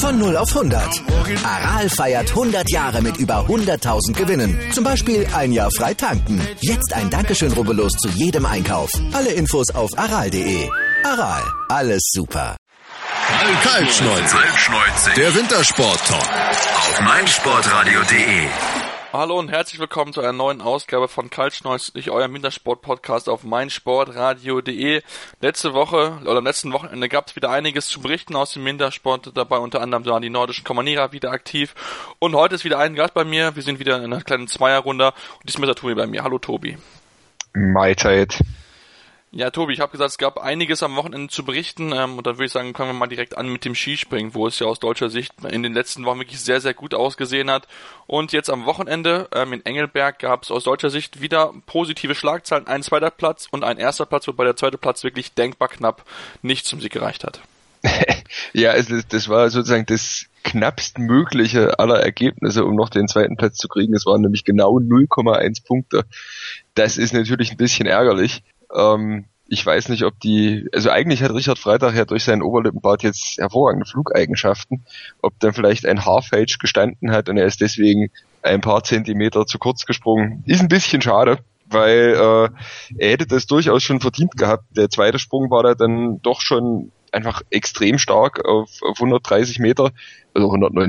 Von 0 auf 100. Aral feiert 100 Jahre mit über 100.000 Gewinnen. Zum Beispiel ein Jahr frei tanken. Jetzt ein Dankeschön, rubbellos zu jedem Einkauf. Alle Infos auf aral.de. Aral, alles super. Kaltschneuzig. Der Wintersport-Talk auf meinsportradio.de. Hallo und herzlich willkommen zu einer neuen Ausgabe von Kaltschneuzig, eurem Wintersport-Podcast auf meinsportradio.de. Letzten Wochenende gab es wieder einiges zu berichten aus dem Wintersport. Dabei unter anderem waren die nordischen Kommanierer wieder aktiv. Und heute ist wieder ein Gast bei mir. Wir sind wieder in einer kleinen Zweierrunde. Und diesmal ist der Tobi bei mir. Hallo Tobi. Mahlzeit. Ja, Tobi, ich habe gesagt, es gab einiges am Wochenende zu berichten und dann würde ich sagen, fangen wir mal direkt an mit dem Skispringen, wo es ja aus deutscher Sicht in den letzten Wochen wirklich sehr, sehr gut ausgesehen hat. Und jetzt am Wochenende in Engelberg gab es aus deutscher Sicht wieder positive Schlagzeilen, ein zweiter Platz und ein erster Platz, wobei der zweite Platz wirklich denkbar knapp nicht zum Sieg gereicht hat. Ja, also das war sozusagen das knappstmögliche aller Ergebnisse, um noch den zweiten Platz zu kriegen. Es waren nämlich genau 0,1 Punkte. Das ist natürlich ein bisschen ärgerlich. Ich weiß nicht, also eigentlich hat Richard Freitag ja durch seinen Oberlippenbart jetzt hervorragende Flugeigenschaften, ob dann vielleicht ein Haarfälsch gestanden hat und er ist deswegen ein paar Zentimeter zu kurz gesprungen. Ist ein bisschen schade, weil er hätte das durchaus schon verdient gehabt. Der zweite Sprung war da dann doch schon einfach extrem stark auf 130 Meter, also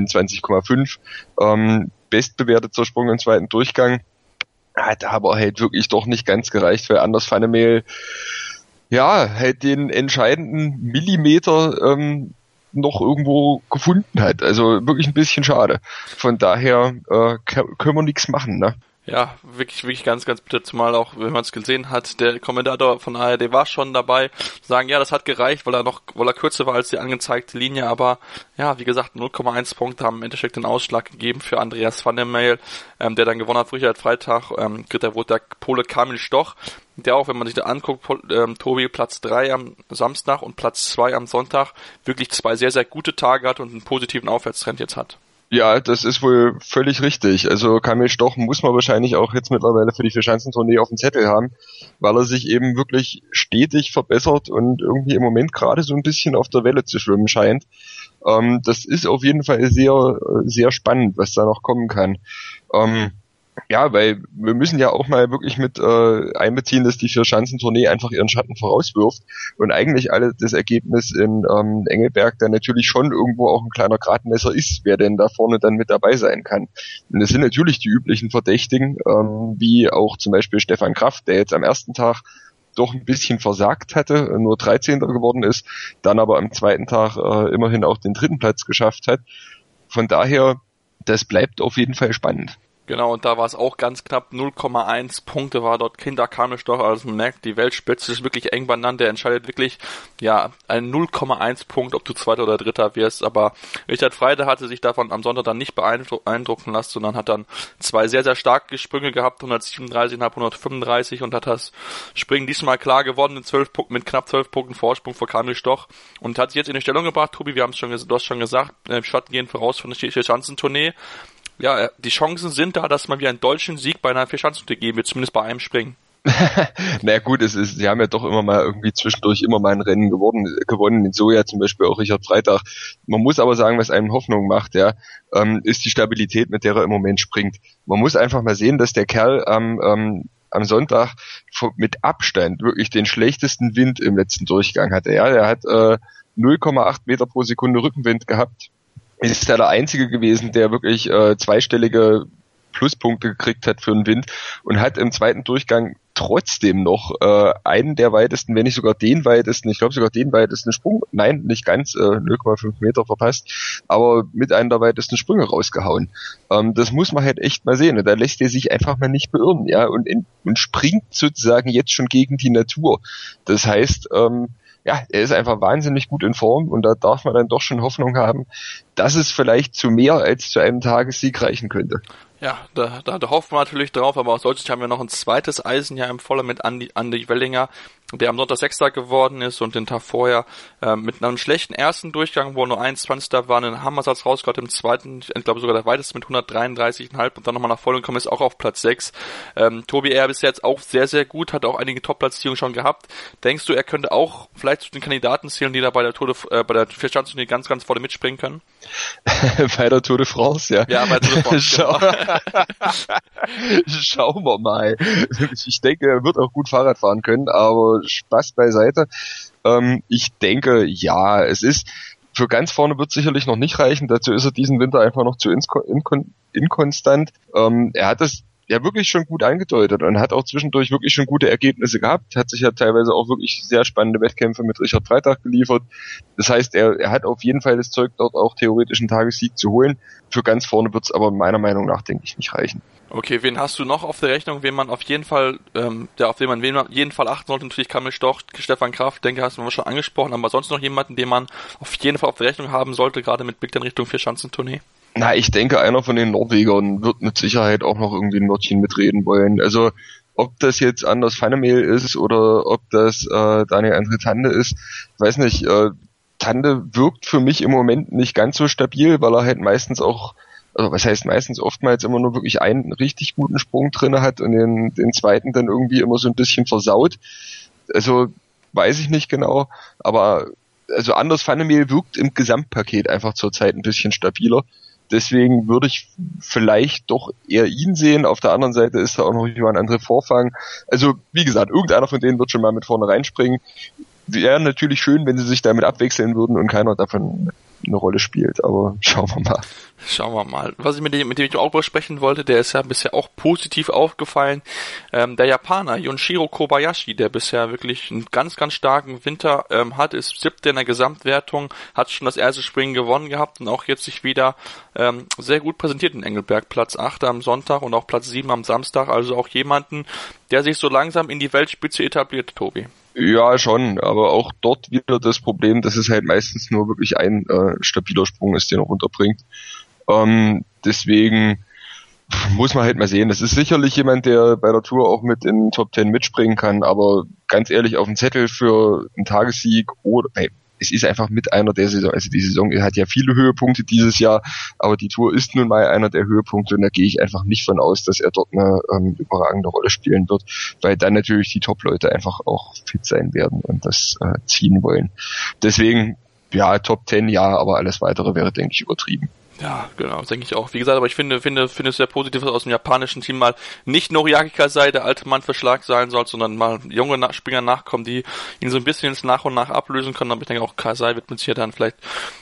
129,5. Bestbewerteter Sprung im zweiten Durchgang. Hat aber halt wirklich doch nicht ganz gereicht, weil Anders Vannemehl halt den entscheidenden Millimeter noch irgendwo gefunden hat. Also wirklich ein bisschen schade. Von daher können wir nichts machen, ne? Ja, wirklich ganz, ganz bitter, zumal auch, wenn man es gesehen hat, der Kommentator von ARD war schon dabei, sagen, ja, das hat gereicht, weil er kürzer war als die angezeigte Linie, aber ja, wie gesagt, 0,1 Punkte haben im Endeffekt den Ausschlag gegeben für Andreas Vannemehl, der dann gewonnen hat, Richard Freitag, dritter wurde der Pole Kamil Stoch, der auch, wenn man sich da anguckt, Tobi, Platz 3 am Samstag und Platz 2 am Sonntag, wirklich zwei sehr, sehr gute Tage hat und einen positiven Aufwärtstrend jetzt hat. Ja, das ist wohl völlig richtig. Also Kamil Stoch muss man wahrscheinlich auch jetzt mittlerweile für die Vierschanzentournee auf dem Zettel haben, weil er sich eben wirklich stetig verbessert und irgendwie im Moment gerade so ein bisschen auf der Welle zu schwimmen scheint. Das ist auf jeden Fall sehr, sehr spannend, was da noch kommen kann. Ja, weil wir müssen ja auch mal wirklich mit einbeziehen, dass die Vierschanzentournee einfach ihren Schatten vorauswirft und eigentlich das Ergebnis in Engelberg dann natürlich schon irgendwo auch ein kleiner Gradmesser ist, wer denn da vorne dann mit dabei sein kann. Und das sind natürlich die üblichen Verdächtigen, wie auch zum Beispiel Stefan Kraft, der jetzt am ersten Tag doch ein bisschen versagt hatte, nur 13. geworden ist, dann aber am zweiten Tag immerhin auch den dritten Platz geschafft hat. Von daher, das bleibt auf jeden Fall spannend. Genau, und da war es auch ganz knapp, 0,1 Punkte war dort Kinder Kamil Stoch, also man merkt, die Weltspitze ist wirklich eng beieinander, der entscheidet wirklich, ja, ein 0,1 Punkt, ob du Zweiter oder Dritter wirst, aber Richard Freitag hatte sich davon am Sonntag dann nicht beeindrucken lassen, sondern hat dann zwei sehr, sehr starke Sprünge gehabt, 137,5, 135 und hat das Springen diesmal klar gewonnen, mit knapp 12 Punkten Vorsprung vor Kamil Stoch und hat sich jetzt in die Stellung gebracht, Tobi, du hast schon gesagt, Schatten gehen voraus von der Vierschanzentournee. Ja, die Chancen sind da, dass man wieder einen deutschen Sieg bei einer Vierschanzentournee geben wird, zumindest bei einem Springen. Na gut, sie haben ja doch immer mal irgendwie zwischendurch immer mal ein Rennen gewonnen, in Soja zum Beispiel auch Richard Freitag. Man muss aber sagen, was einem Hoffnung macht, ist die Stabilität, mit der er im Moment springt. Man muss einfach mal sehen, dass der Kerl am Sonntag mit Abstand wirklich den schlechtesten Wind im letzten Durchgang hatte. Ja, er hat 0,8 Meter pro Sekunde Rückenwind gehabt. Ist er der Einzige gewesen, der wirklich zweistellige Pluspunkte gekriegt hat für den Wind und hat im zweiten Durchgang trotzdem noch einen der weitesten, wenn nicht sogar den weitesten, ich glaube sogar den weitesten Sprung, nein, nicht ganz, 0,5 Meter verpasst, aber mit einem der weitesten Sprünge rausgehauen. Das muss man halt echt mal sehen. Und da lässt er sich einfach mal nicht beirren, ja, und springt sozusagen jetzt schon gegen die Natur. Das heißt, er ist einfach wahnsinnig gut in Form und da darf man dann doch schon Hoffnung haben, dass es vielleicht zu mehr als zu einem Tagessieg reichen könnte. Ja, da hoffen wir natürlich drauf, aber aus deutscher Sicht haben wir noch ein zweites Eisenjahr im Voller mit Andi Wellinger, der am Sonntag Sechster geworden ist und den Tag vorher mit einem schlechten ersten Durchgang, wo er nur 21. war, einen Hammersatz rausgehauen, im zweiten, ich glaube sogar der weiteste mit 133,5 und dann nochmal nach vorne gekommen ist, auch auf Platz 6. Tobi R. bis jetzt auch sehr, sehr gut, hat auch einige Top-Platzierungen schon gehabt. Denkst du, er könnte auch vielleicht zu den Kandidaten zählen, die da bei der Vierschanzentournee ganz, ganz vorne mitspringen können? Bei der Tour de France, ja. Ja, bei Tour de France. Schauen wir mal. Ich denke, er wird auch gut Fahrrad fahren können, aber Spaß beiseite. Ich denke, ja, es ist, für ganz vorne wird sicherlich noch nicht reichen. Dazu ist er diesen Winter einfach noch zu inkonstant. Er hat das ja wirklich schon gut angedeutet und hat auch zwischendurch wirklich schon gute Ergebnisse gehabt, hat sich ja teilweise auch wirklich sehr spannende Wettkämpfe mit Richard Freitag geliefert. Das heißt, er hat auf jeden Fall das Zeug, dort auch theoretisch einen Tagessieg zu holen. Für ganz vorne wird es aber meiner Meinung nach, denke ich, nicht reichen. Okay, wen hast du noch auf der Rechnung, wen man auf jeden Fall, auf den man auf jeden Fall achten sollte? Natürlich Kamil Stoch, Stefan Kraft, denke, hast du schon angesprochen, aber sonst noch jemanden, den man auf jeden Fall auf der Rechnung haben sollte, gerade mit Blick in Richtung Vierschanzentournee? Na, ich denke, einer von den Norwegern wird mit Sicherheit auch noch irgendwie ein Wörtchen mitreden wollen. Also, ob das jetzt Anders Vannemel ist oder ob das Daniel André Tande ist, ich weiß nicht, Tande wirkt für mich im Moment nicht ganz so stabil, weil er halt meistens auch, also was heißt meistens, oftmals immer nur wirklich einen richtig guten Sprung drinne hat und den zweiten dann irgendwie immer so ein bisschen versaut. Also, weiß ich nicht genau, aber also Anders Vannemel wirkt im Gesamtpaket einfach zurzeit ein bisschen stabiler. Deswegen würde ich vielleicht doch eher ihn sehen. Auf der anderen Seite ist da auch noch Johan André Vorfang. Also, wie gesagt, irgendeiner von denen wird schon mal mit vorne reinspringen. Wäre natürlich schön, wenn sie sich damit abwechseln würden und keiner davon eine Rolle spielt. Aber schauen wir mal. Schauen wir mal. Was ich mit dem ich auch sprechen wollte, der ist ja bisher auch positiv aufgefallen. Der Japaner Yunshiro Kobayashi, der bisher wirklich einen ganz, ganz starken Winter hat, ist 7. in der Gesamtwertung, hat schon das erste Springen gewonnen gehabt und auch jetzt sich wieder sehr gut präsentiert in Engelberg. Platz 8 am Sonntag und auch Platz 7 am Samstag. Also auch jemanden, der sich so langsam in die Weltspitze etabliert, Tobi. Ja, schon, aber auch dort wieder das Problem, dass es halt meistens nur wirklich ein stabiler Sprung ist, den er runterbringt. Deswegen muss man halt mal sehen. Das ist sicherlich jemand, der bei der Tour auch mit in den Top 10 mitspringen kann, aber ganz ehrlich, auf dem Zettel für einen Tagessieg oder, es ist einfach mit einer der Saison, also die Saison hat ja viele Höhepunkte dieses Jahr, aber die Tour ist nun mal einer der Höhepunkte und da gehe ich einfach nicht von aus, dass er dort eine überragende Rolle spielen wird, weil dann natürlich die Top-Leute einfach auch fit sein werden und das ziehen wollen. Deswegen, ja, Top 10 ja, aber alles weitere wäre, denke ich, übertrieben. Ja, genau, denke ich auch. Wie gesagt, aber ich finde es sehr positiv, dass aus dem japanischen Team mal nicht Noriaki Kasai der alte Mann für Schlag sein soll, sondern mal junge Springer nachkommen, die ihn so ein bisschen jetzt nach und nach ablösen können. Aber ich denke auch, Kasai wird mit sich dann vielleicht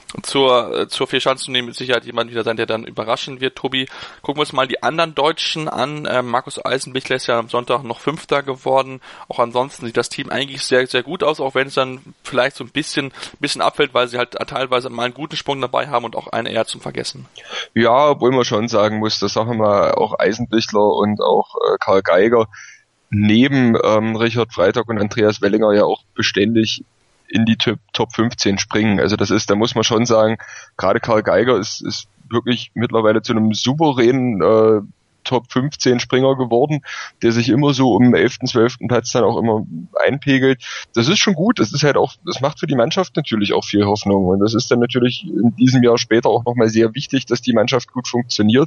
zur Vierschanzentournee mit Sicherheit jemand wieder sein, der dann überraschen wird. Tobi, gucken wir uns mal die anderen Deutschen an. Markus Eisenbichler ist ja am Sonntag noch 5. geworden. Auch ansonsten sieht das Team eigentlich sehr, sehr gut aus, auch wenn es dann vielleicht so ein bisschen abfällt, weil sie halt teilweise mal einen guten Sprung dabei haben und auch einen eher zum Vergessen. Ja, obwohl man schon sagen muss, das sagen wir mal, auch Eisenbichler und auch Karl Geiger neben Richard Freitag und Andreas Wellinger ja auch beständig in die Top 15 springen. Also das ist, da muss man schon sagen, gerade Karl Geiger ist wirklich mittlerweile zu einem souveränen Top 15 Springer geworden, der sich immer so um den 11., 12. Platz dann auch immer einpegelt. Das ist schon gut, das ist halt auch, das macht für die Mannschaft natürlich auch viel Hoffnung und das ist dann natürlich in diesem Jahr später auch nochmal sehr wichtig, dass die Mannschaft gut funktioniert.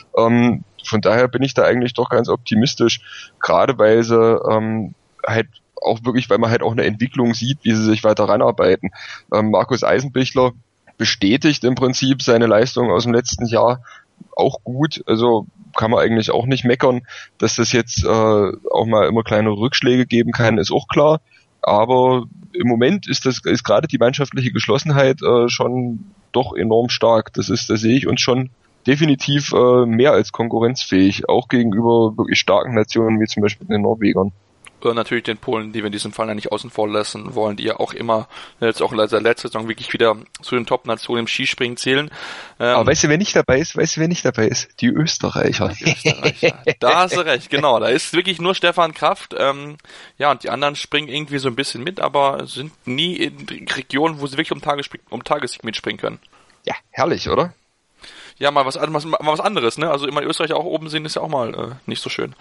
Von daher bin ich da eigentlich doch ganz optimistisch, gerade weil sie halt auch wirklich, weil man halt auch eine Entwicklung sieht, wie sie sich weiter ranarbeiten. Markus Eisenbichler bestätigt im Prinzip seine Leistung aus dem letzten Jahr auch gut, also kann man eigentlich auch nicht meckern, dass das jetzt auch mal immer kleine Rückschläge geben kann, ist auch klar, aber im Moment ist gerade die mannschaftliche Geschlossenheit schon doch enorm stark, da sehe ich uns schon definitiv mehr als konkurrenzfähig, auch gegenüber wirklich starken Nationen wie zum Beispiel den Norwegern. Oder natürlich den Polen, die wir in diesem Fall ja nicht außen vor lassen wollen, die ja auch immer, jetzt auch in der letzten Saison wirklich wieder zu den Top-Nationen im Skispringen zählen. Aber weißt du, wer nicht dabei ist? Die Österreicher. Da hast du recht, genau. Da ist wirklich nur Stefan Kraft. Ja, und die anderen springen irgendwie so ein bisschen mit, aber sind nie in Regionen, wo sie wirklich um Tagessieg mitspringen können. Ja, herrlich, oder? Ja, mal was anderes, ne? Also immer die Österreicher auch oben sehen, ist ja auch mal nicht so schön.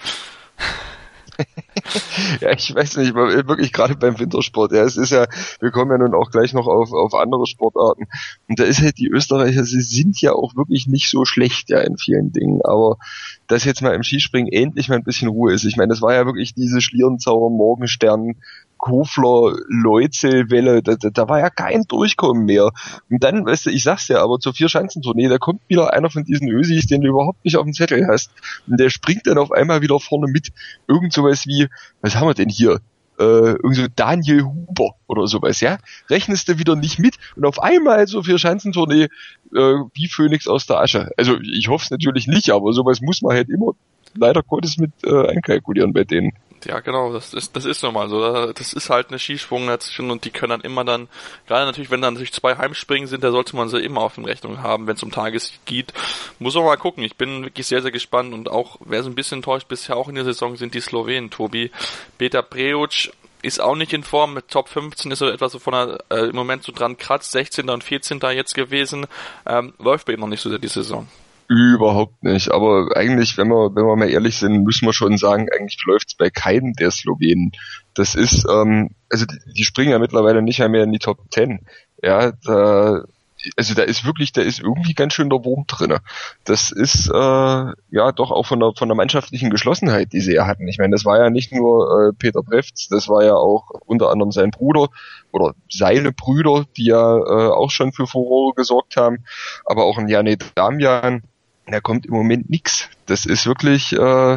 Ja, ich weiß nicht, wirklich gerade beim Wintersport, ja, es ist ja, wir kommen ja nun auch gleich noch auf andere Sportarten und da ist halt die Österreicher, sie sind ja auch wirklich nicht so schlecht, ja, in vielen Dingen, aber dass jetzt mal im Skispringen endlich mal ein bisschen Ruhe ist, ich meine, das war ja wirklich diese Schlierenzauer Morgenstern Kofler, Leutzel-Welle, da war ja kein Durchkommen mehr. Und dann, weißt du, ich sag's ja, aber zur Vierschanzentournee, da kommt wieder einer von diesen Ösis, den du überhaupt nicht auf dem Zettel hast. Und der springt dann auf einmal wieder vorne mit. Irgend sowas wie, was haben wir denn hier? Irgend so Daniel Huber oder sowas, ja? Rechnest du wieder nicht mit und auf einmal so Vierschanzentournee wie Phönix aus der Asche. Also ich hoffe es natürlich nicht, aber sowas muss man halt immer leider Gottes mit einkalkulieren bei denen. Ja, genau, das ist normal so. Das ist halt eine Skisprung-Nation und die können dann immer dann, gerade natürlich, wenn dann natürlich 2 Heimspringen sind, da sollte man sie immer auf den Rechnung haben, wenn es um Tagessieg geht. Muss auch mal gucken. Ich bin wirklich sehr, sehr gespannt und auch, wer so ein bisschen enttäuscht bisher auch in der Saison sind die Slowenen, Tobi. Petar Prejuc ist auch nicht in Form, mit Top 15 ist er etwas so von der, im Moment so dran kratzt, 16. und 14. jetzt gewesen, läuft bei ihm noch nicht so sehr die Saison. Überhaupt nicht, aber eigentlich, wenn wir mal ehrlich sind, müssen wir schon sagen, eigentlich läuft's bei keinem der Slowenen. Das ist, also die springen ja mittlerweile nicht mehr in die Top 10. Ja, da ist irgendwie ganz schön der Wurm drinne. Das ist ja doch auch von der mannschaftlichen Geschlossenheit, die sie ja hatten. Ich meine, das war ja nicht nur Peter Prevc, das war ja auch unter anderem sein Bruder oder seine Brüder, die ja auch schon für Furore gesorgt haben, aber auch ein Janet Damian. Da kommt im Moment nix. Das ist wirklich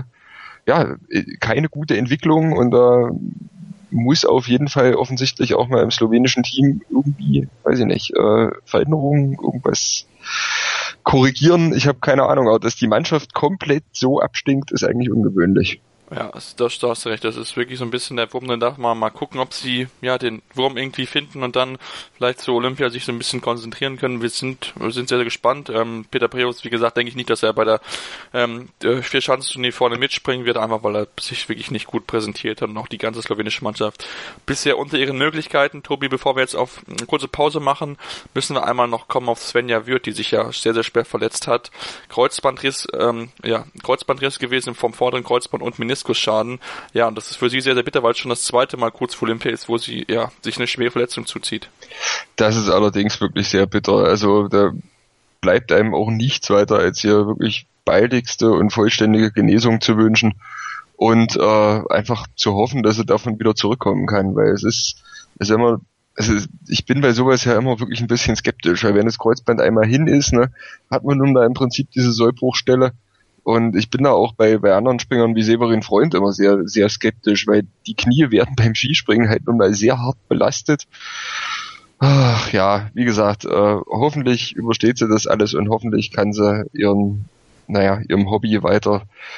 keine gute Entwicklung und da muss auf jeden Fall offensichtlich auch mal im slowenischen Team irgendwie, weiß ich nicht, Veränderungen, irgendwas korrigieren. Ich habe keine Ahnung, aber dass die Mannschaft komplett so abstinkt, ist eigentlich ungewöhnlich. Ja, da hast du recht, das ist wirklich so ein bisschen der Wurm, dann darf man mal gucken, ob sie ja den Wurm irgendwie finden und dann vielleicht zu Olympia sich so ein bisschen konzentrieren können. Wir sind sehr, sehr gespannt. Petar Prejuc, wie gesagt, denke ich nicht, dass er bei der Vierschanzentournee vorne mitspringen wird, einfach weil er sich wirklich nicht gut präsentiert hat und auch die ganze slowenische Mannschaft bisher unter ihren Möglichkeiten. Tobi, bevor wir jetzt auf eine kurze Pause machen, müssen wir einmal noch kommen auf Svenja Würth, die sich ja sehr, sehr schwer verletzt hat. Kreuzbandriss gewesen vom vorderen Kreuzband und Meniskusschaden. Ja, und das ist für sie sehr, sehr bitter, weil es schon das zweite Mal kurz vor Olympia ist, wo sie ja sich eine schwere Verletzung zuzieht. Das ist allerdings wirklich sehr bitter. Also da bleibt einem auch nichts weiter, als hier wirklich baldigste und vollständige Genesung zu wünschen und einfach zu hoffen, dass sie davon wieder zurückkommen kann, weil ich bin bei sowas ja immer wirklich ein bisschen skeptisch, weil wenn das Kreuzband einmal hin ist, ne, hat man nun da im Prinzip diese Sollbruchstelle. Und ich bin da auch bei anderen Springern wie Severin Freund immer sehr, sehr skeptisch, weil die Knie werden beim Skispringen halt nun mal sehr hart belastet. Ach, ja, wie gesagt, hoffentlich übersteht sie das alles und hoffentlich kann sie ihr Hobby weiter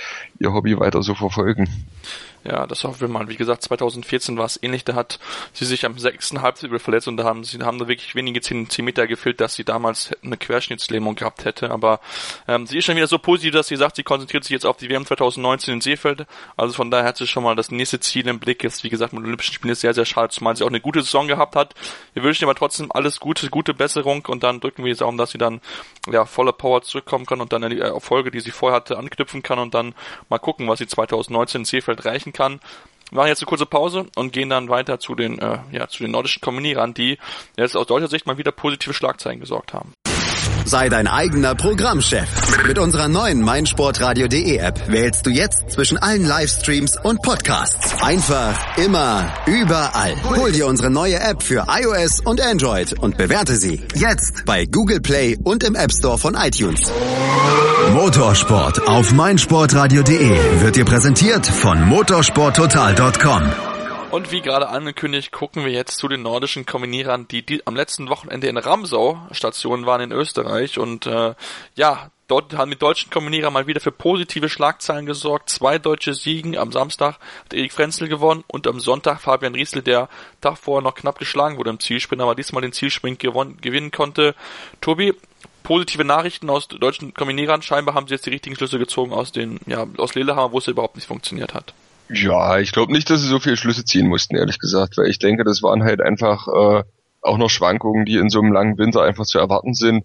so verfolgen. Ja, das hoffen wir mal. Wie gesagt, 2014 war es ähnlich, da hat sie sich am 6. Halbzwirbel verletzt und da haben da wirklich wenige Zentimeter gefehlt, dass sie damals eine Querschnittslähmung gehabt hätte, aber sie ist schon wieder so positiv, dass sie sagt, sie konzentriert sich jetzt auf die WM 2019 in Seefeld, also von daher hat sie schon mal das nächste Ziel im Blick. Jetzt, wie gesagt, mit den Olympischen Spielen ist sehr, sehr schade, zumal sie auch eine gute Saison gehabt hat. Wir wünschen ihr aber trotzdem alles gute Besserung und dann drücken wir die Daumen, dass sie dann voller Power zurückkommen kann und dann die Erfolge, die sie vorher hatte, anknüpfen kann und dann mal gucken, was sie 2019 in Seefeld reichen kann. Wir machen jetzt eine kurze Pause und gehen dann weiter zu den nordischen Kombinierern, die jetzt aus deutscher Sicht mal wieder positive Schlagzeilen gesorgt haben. Sei dein eigener Programmchef. Mit unserer neuen meinsportradio.de App wählst du jetzt zwischen allen Livestreams und Podcasts. Einfach, immer, überall. Hol dir unsere neue App für iOS und Android und bewerte sie jetzt bei Google Play und im App Store von iTunes. Motorsport auf meinsportradio.de wird dir präsentiert von motorsporttotal.com. Und wie gerade angekündigt, gucken wir jetzt zu den nordischen Kombinierern, die am letzten Wochenende in Ramsau Stationen waren in Österreich und dort haben die deutschen Kombinierer mal wieder für positive Schlagzeilen gesorgt. 2 deutsche Siegen. Am Samstag hat Erik Frenzel gewonnen und am Sonntag Fabian Riesel, der Tag vorher noch knapp geschlagen wurde im Zielsprint, aber diesmal den Zielsprint gewinnen konnte. Tobi, positive Nachrichten aus deutschen Kombinierern. Scheinbar haben sie jetzt die richtigen Schlüsse gezogen aus Lillehammer, wo es überhaupt nicht funktioniert hat. Ja, ich glaube nicht, dass sie so viele Schlüsse ziehen mussten, ehrlich gesagt, weil ich denke, das waren halt einfach auch noch Schwankungen, die in so einem langen Winter einfach zu erwarten sind.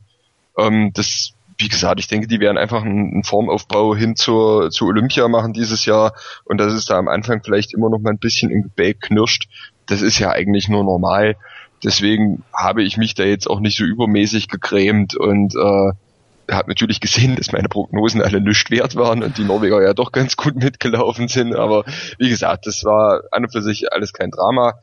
Wie gesagt, ich denke, die werden einfach einen Formaufbau hin zu Olympia machen dieses Jahr und dass es da am Anfang vielleicht immer noch mal ein bisschen im Gebälk knirscht, das ist ja eigentlich nur normal. Deswegen habe ich mich da jetzt auch nicht so übermäßig gegrämt und habe natürlich gesehen, dass meine Prognosen alle nichts wert waren und die Norweger ja doch ganz gut mitgelaufen sind, aber wie gesagt, das war an und für sich alles kein Drama.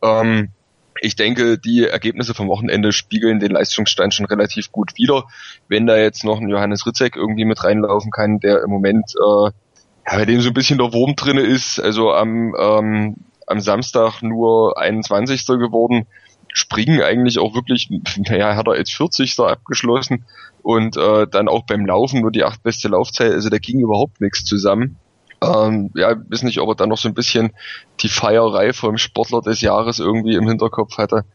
Ich denke, die Ergebnisse vom Wochenende spiegeln den Leistungsstand schon relativ gut wider. Wenn da jetzt noch ein Johannes Rydzek irgendwie mit reinlaufen kann, der im Moment bei dem so ein bisschen der Wurm drinne ist, also am Samstag nur 21. geworden, Springen eigentlich auch wirklich, hat er als 40. abgeschlossen und dann auch beim Laufen nur die 8. beste Laufzeit, also da ging überhaupt nichts zusammen. Weiß nicht, ob er dann noch so ein bisschen die Feierei vom Sportler des Jahres irgendwie im Hinterkopf hatte.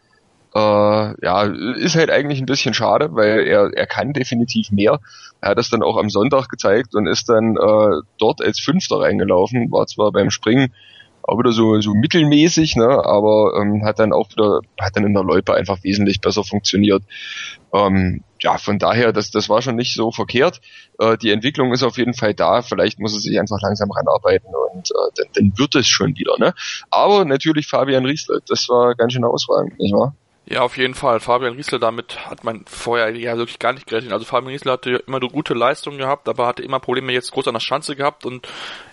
Ist halt eigentlich ein bisschen schade, weil er kann definitiv mehr. Er hat das dann auch am Sonntag gezeigt und ist dann dort als 5. reingelaufen, war zwar beim Springen auch wieder so mittelmäßig, ne, aber hat dann in der Loipe einfach wesentlich besser funktioniert. Von daher, das war schon nicht so verkehrt. Die Entwicklung ist auf jeden Fall da. Vielleicht muss er sich einfach langsam ranarbeiten und dann wird es schon wieder, ne? Aber natürlich Fabian Riesler, das war ganz schön herausragend, nicht wahr? Ja, auf jeden Fall. Fabian Riesler, damit hat man vorher ja wirklich gar nicht gerechnet. Also Fabian Riesler hatte immer eine gute Leistung gehabt, aber hatte immer Probleme jetzt groß an der Schanze gehabt und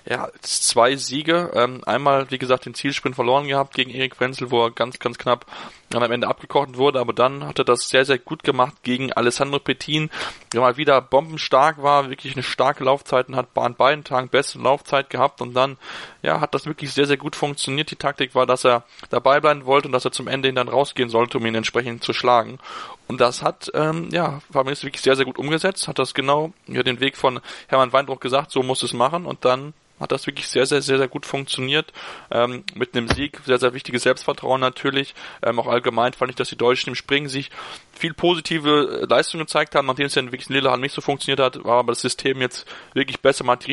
2 Siege. Einmal, wie gesagt, den Zielsprint verloren gehabt gegen Erik Frenzel, wo er ganz, ganz knapp dann am Ende abgekocht wurde, aber dann hat er das sehr, sehr gut gemacht gegen Alessandro Pettin, der mal wieder bombenstark war, wirklich eine starke Laufzeit und hat an beiden Tagen beste Laufzeit gehabt und dann, hat das wirklich sehr, sehr gut funktioniert. Die Taktik war, dass er dabei bleiben wollte und dass er zum Ende hin dann rausgehen sollte, um ihn entsprechend zu schlagen. Und das hat, Fabian ist wirklich sehr, sehr gut umgesetzt, hat das genau den Weg von Hermann Weinbruch gesagt, so muss es machen und dann hat das wirklich sehr, sehr, sehr, sehr gut funktioniert. Mit einem Sieg, sehr, sehr wichtiges Selbstvertrauen natürlich. Auch allgemein fand ich, dass die Deutschen im Springen sich viel positive Leistungen gezeigt haben, nachdem es ja wirklich in Lillehammer nicht so funktioniert hat, war aber das System jetzt wirklich besser, man hat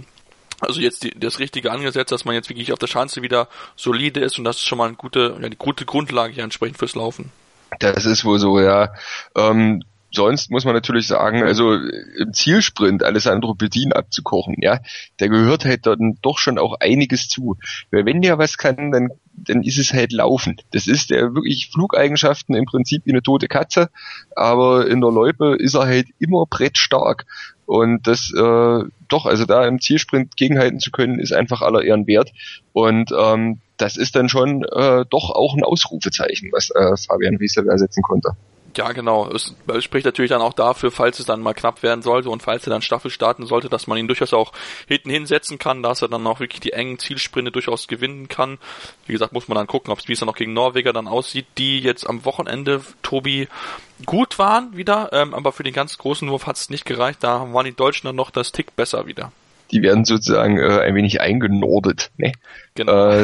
das Richtige angesetzt, dass man jetzt wirklich auf der Schanze wieder solide ist und das ist schon mal die gute Grundlage hier entsprechend fürs Laufen. Das ist wohl so, ja. Sonst muss man natürlich sagen, also im Zielsprint Alessandro Pettin abzukochen, da gehört halt dann doch schon auch einiges zu. Weil wenn der was kann, dann ist es halt Laufen. Das ist der wirklich Flugeigenschaften im Prinzip wie eine tote Katze, aber in der Loipe ist er halt immer brettstark. Und das also da im Zielsprint gegenhalten zu können, ist einfach aller Ehren wert. Und das ist dann schon doch auch ein Ausrufezeichen, was Fabian Riesler ersetzen konnte. Ja, genau. Es spricht natürlich dann auch dafür, falls es dann mal knapp werden sollte und falls er dann Staffel starten sollte, dass man ihn durchaus auch hinten hinsetzen kann, dass er dann auch wirklich die engen Zielsprinte durchaus gewinnen kann. Wie gesagt, muss man dann gucken, wie es dann auch gegen Norweger dann aussieht, die jetzt am Wochenende, Tobi, gut waren wieder, aber für den ganz großen Wurf hat es nicht gereicht. Da waren die Deutschen dann noch das Tick besser wieder. Die werden sozusagen ein wenig eingenordet, ne? Genau. Oh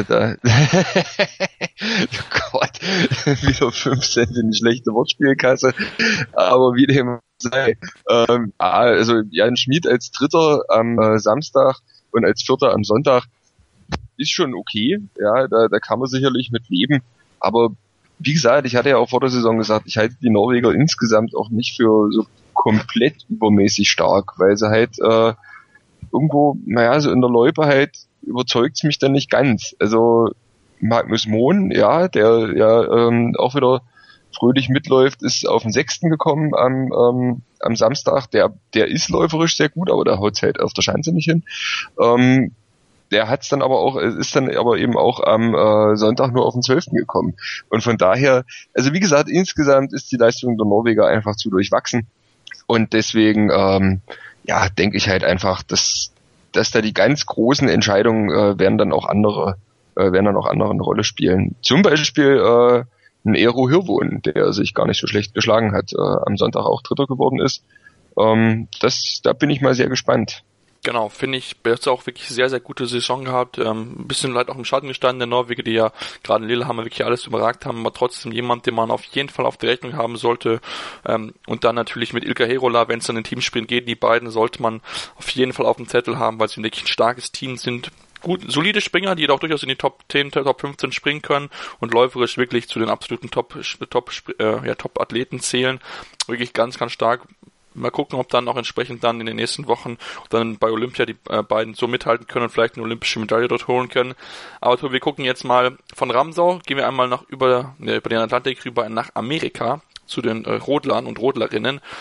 Gott, wieder 5 Cent in die schlechte Wortspielkasse, aber wie dem sei. Also Jan Schmid als Dritter am Samstag und als Vierter am Sonntag ist schon okay, da kann man sicherlich mit leben, aber wie gesagt, ich hatte ja auch vor der Saison gesagt, ich halte die Norweger insgesamt auch nicht für so komplett übermäßig stark, weil sie halt irgendwo, so in der Loipe halt überzeugt's mich dann nicht ganz. Also Magnus Mohn, der auch wieder fröhlich mitläuft, ist auf den 6. gekommen am Samstag. Der ist läuferisch sehr gut, aber der haut's halt auf der Schanze nicht hin. Der ist dann aber eben auch am Sonntag nur auf den 12. gekommen. Und von daher, also wie gesagt, insgesamt ist die Leistung der Norweger einfach zu durchwachsen. Und deswegen, denke ich halt einfach, dass da die ganz großen Entscheidungen werden dann auch andere eine Rolle spielen. Zum Beispiel ein Eero Hirvonen, der sich gar nicht so schlecht geschlagen hat, am Sonntag auch Dritter geworden ist. Da bin ich mal sehr gespannt. Genau, finde ich, er hat auch wirklich sehr, sehr gute Saison gehabt, ein bisschen halt auch im Schatten gestanden der Norweger, die ja gerade in Lillehammer wirklich alles überragt haben, aber trotzdem jemand, den man auf jeden Fall auf der Rechnung haben sollte, und dann natürlich mit Ilkka Herola, wenn es dann in den Teamsprint geht, die beiden sollte man auf jeden Fall auf dem Zettel haben, weil sie wirklich ein starkes Team sind. Gut, solide Springer, die auch durchaus in die Top 10, Top 15 springen können und läuferisch wirklich zu den absoluten Top-Athleten zählen. Wirklich ganz, ganz stark. Mal gucken, ob dann auch entsprechend dann in den nächsten Wochen dann bei Olympia die beiden so mithalten können und vielleicht eine olympische Medaille dort holen können. Aber wir gucken jetzt mal von Ramsau, gehen wir einmal über den Atlantik rüber nach Amerika zu den Rodlern und Rodlerinnen.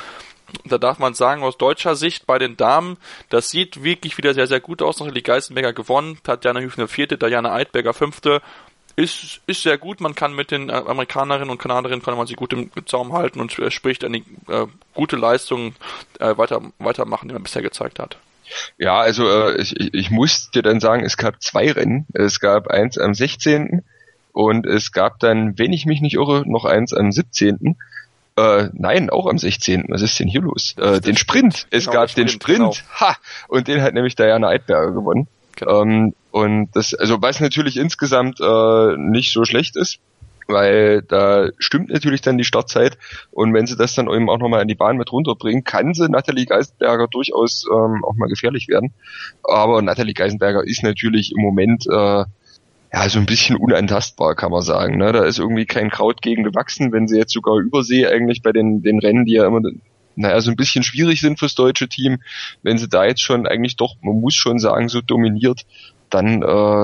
Da darf man sagen, aus deutscher Sicht bei den Damen, das sieht wirklich wieder sehr, sehr gut aus. Nathalie Geisenberger gewonnen, Tatjana Hüfner 4., Diana Eidberger 5. Ist sehr gut. Man kann mit den Amerikanerinnen und Kanadierinnen kann man sich gut im Zaum halten und spricht eine gute Leistung weitermachen, die man bisher gezeigt hat. Ja, also ich muss dir dann sagen, es gab 2 Rennen. Es gab eins am 16. und es gab dann, wenn ich mich nicht irre, noch eins am 17. Nein, auch am 16. Was ist denn hier los? Den Sprint. Es gab den Sprint. Genau. Ha! Und den hat nämlich Diana Eidberger gewonnen. Genau. Und das, also was natürlich insgesamt nicht so schlecht ist, weil da stimmt natürlich dann die Startzeit und wenn sie das dann eben auch nochmal an die Bahn mit runterbringen, kann sie Nathalie Geisenberger durchaus auch mal gefährlich werden. Aber Nathalie Geisenberger ist natürlich im Moment so ein bisschen unantastbar, kann man sagen. Ne? Da ist irgendwie kein Kraut gegen gewachsen, wenn sie jetzt sogar Übersee eigentlich bei den Rennen, die ja immer so ein bisschen schwierig sind fürs deutsche Team, wenn sie da jetzt schon eigentlich doch, man muss schon sagen, so dominiert, dann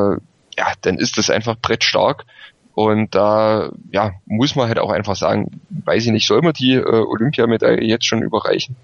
ist das einfach brettstark. Und da muss man halt auch einfach sagen, weiß ich nicht, soll man die Olympiamedaille jetzt schon überreichen?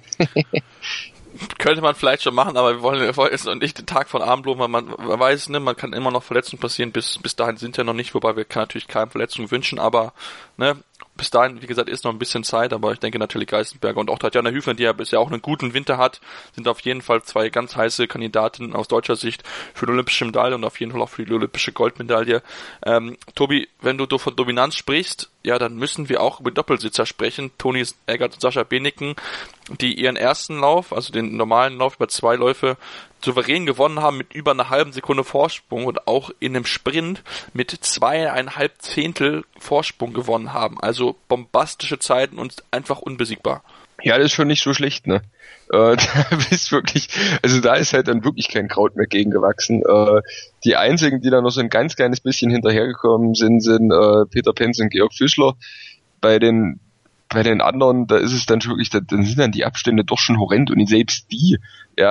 Könnte man vielleicht schon machen, aber wir wollen jetzt noch nicht den Tag von Abendblumen, man weiß, ne, man kann immer noch Verletzungen passieren, bis dahin sind ja noch nicht, wobei wir kann natürlich keine Verletzungen wünschen, aber ne, bis dahin, wie gesagt, ist noch ein bisschen Zeit, aber ich denke natürlich Geisenberger und auch Tatjana Hüfner, die ja bisher auch einen guten Winter hat, sind auf jeden Fall 2 ganz heiße Kandidatinnen aus deutscher Sicht für die olympische Medaille und auf jeden Fall auch für die olympische Goldmedaille. Tobi, wenn du von Dominanz sprichst, ja, dann müssen wir auch über Doppelsitzer sprechen. Toni Eggert und Sascha Beneken, die ihren ersten Lauf, also den normalen Lauf über 2 Läufe, souverän gewonnen haben mit über einer halben Sekunde Vorsprung und auch in einem Sprint mit 2,5 Zehntel Vorsprung gewonnen haben. Also bombastische Zeiten und einfach unbesiegbar. Ja, das ist schon nicht so schlecht, ne? Da ist wirklich, also da ist halt dann wirklich kein Kraut mehr gegen gewachsen. Die einzigen, die da noch so ein ganz kleines bisschen hinterhergekommen sind Peter Penz und Georg Fischler. Bei den anderen, da ist es dann wirklich, dann sind dann die Abstände doch schon horrend und selbst die,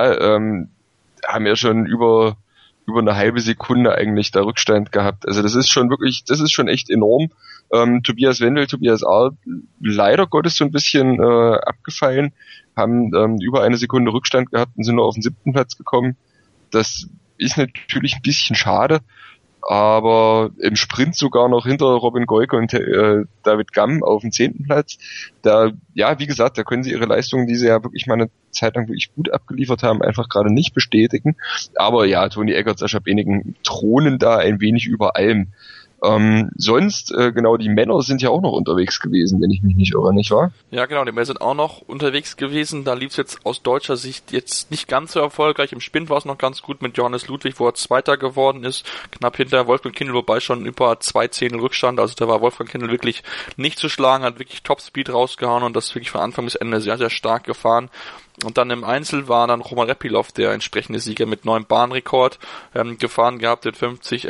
haben ja schon über eine halbe Sekunde eigentlich da Rückstand gehabt. Also das ist schon echt enorm. Tobias Wendel, Tobias Ahr, leider Gottes so ein bisschen abgefallen, haben über eine Sekunde Rückstand gehabt und sind nur auf den 7. Platz gekommen. Das ist natürlich ein bisschen schade, aber im Sprint sogar noch hinter Robin Goyke und David Gamm auf dem 10. Platz. Da, wie gesagt, da können sie ihre Leistungen, die sie ja wirklich mal eine Zeit lang wirklich gut abgeliefert haben, einfach gerade nicht bestätigen. Aber ja, Toni Eggert, Sascha Beneken thronen da ein wenig über allem. Sonst, die Männer sind ja auch noch unterwegs gewesen, wenn ich mich nicht irre, nicht wahr? Ja, genau, die Männer sind auch noch unterwegs gewesen. Da lief es jetzt aus deutscher Sicht jetzt nicht ganz so erfolgreich. Im Sprint war es noch ganz gut mit Johannes Ludwig, wo er Zweiter geworden ist. Knapp hinter Wolfgang Kindl, wobei schon über 2 Zehntel Rückstand. Also da war Wolfgang Kindl wirklich nicht zu schlagen, hat wirklich Topspeed rausgehauen und das wirklich von Anfang bis Ende sehr, sehr stark gefahren. Und dann im Einzel war dann Roman Repilov der entsprechende Sieger mit neuem Bahnrekord gefahren gehabt, den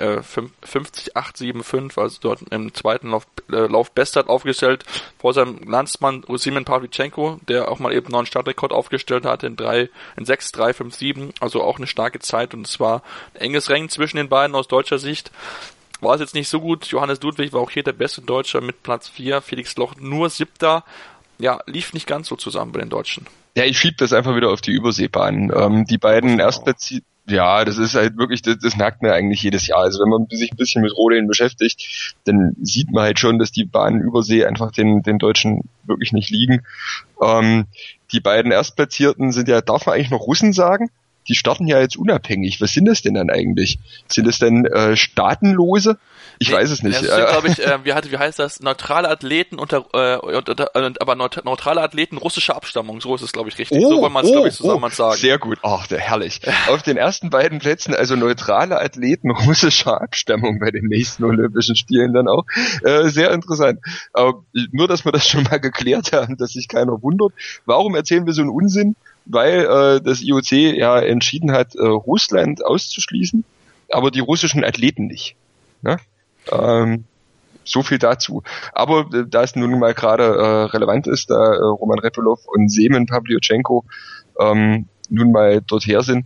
50,875, also dort im zweiten Lauf Bestzeit aufgestellt, vor seinem Landsmann Simen Pawliczenko, der auch mal eben neuen Startrekord aufgestellt hat in 6,357, also auch eine starke Zeit und es war ein enges Rennen zwischen den beiden aus deutscher Sicht. War es jetzt nicht so gut, Johannes Ludwig war auch hier der beste Deutscher mit Platz 4, Felix Loch nur 7. Ja, lief nicht ganz so zusammen bei den Deutschen. Ja, ich schieb das einfach wieder auf die Überseebahn. Die beiden Erstplatzierten, das ist halt wirklich, das merkt man eigentlich jedes Jahr. Also wenn man sich ein bisschen mit Rodeln beschäftigt, dann sieht man halt schon, dass die Bahnen Übersee einfach den Deutschen wirklich nicht liegen. Die beiden Erstplatzierten sind ja, darf man eigentlich noch Russen sagen? Die starten ja jetzt unabhängig. Was sind das denn dann eigentlich? Sind das denn Staatenlose? Ich weiß es nicht. Das sind, glaube ich, wie heißt das? Neutrale Athleten aber neutrale Athleten russischer Abstammung. So ist es, glaube ich, richtig. So wollen man es, glaube ich, zusammen sagen. Sehr gut. Ach, herrlich. Auf den ersten beiden Plätzen, also neutrale Athleten russischer Abstammung bei den nächsten Olympischen Spielen dann auch. Sehr interessant. Aber nur, dass wir das schon mal geklärt haben, dass sich keiner wundert. Warum erzählen wir so einen Unsinn? Weil das IOC ja entschieden hat, Russland auszuschließen, aber die russischen Athleten nicht. Ne? So viel dazu. Aber da es nun mal gerade relevant ist, da Roman Repilov und Semen Pawliczenko nun mal dorthin sind,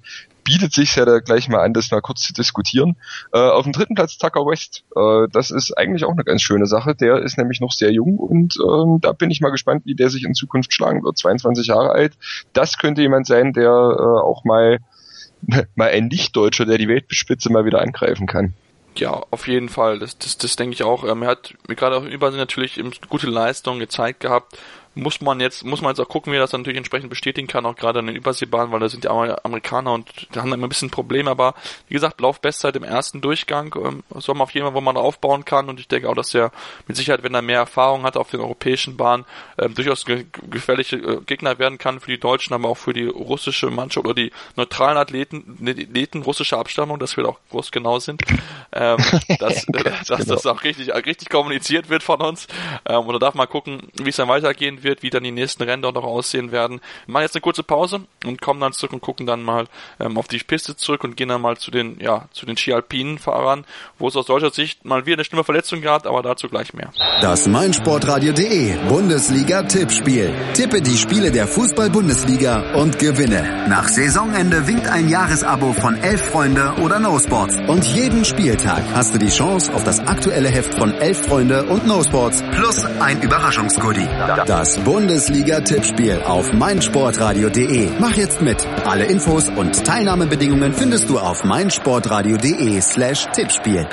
bietet sich ja da gleich mal an, das mal kurz zu diskutieren. Auf dem 3. Platz Tucker West. Das ist eigentlich auch eine ganz schöne Sache. Der ist nämlich noch sehr jung und da bin ich mal gespannt, wie der sich in Zukunft schlagen wird. 22 Jahre alt. Das könnte jemand sein, der auch mal ein Nicht-Deutscher, der die Weltspitze mal wieder angreifen kann. Ja, auf jeden Fall. Das denke ich auch. Er hat gerade auch überall natürlich gute Leistungen gezeigt gehabt. Muss man jetzt auch gucken, wie er das dann natürlich entsprechend bestätigen kann, auch gerade an den Überseebahnen, weil da sind ja Amerikaner und da haben immer ein bisschen Probleme, aber wie gesagt, Laufbestzeit im ersten Durchgang, soll man auf jeden Fall, wo man aufbauen kann, und ich denke auch, dass er mit Sicherheit, wenn er mehr Erfahrung hat auf den europäischen Bahnen, durchaus gefährliche Gegner werden kann für die Deutschen, aber auch für die russische Mannschaft oder die neutralen Athleten russischer Abstammung, dass wir auch groß genau sind, dass das auch richtig kommuniziert wird von uns, und da darf man gucken, wie es dann weitergehen wird, wie dann die nächsten Rennen auch noch aussehen werden. Wir machen jetzt eine kurze Pause und kommen dann zurück und gucken dann mal auf die Piste zurück und gehen dann mal zu den Ski-Alpinen-Fahrern, wo es aus deutscher Sicht mal wieder eine schlimme Verletzung gab, aber dazu gleich mehr. Das meinsportradio.de Bundesliga-Tippspiel. Tippe die Spiele der Fußball-Bundesliga und gewinne. Nach Saisonende winkt ein Jahresabo von 11 Freunde oder No Sports. Und jeden Spieltag hast du die Chance auf das aktuelle Heft von 11 Freunde und No Sports plus ein Überraschungsgoodie. Das Bundesliga-Tippspiel auf meinsportradio.de. Mach jetzt mit. Alle Infos und Teilnahmebedingungen findest du auf meinsportradio.de/Tippspiel.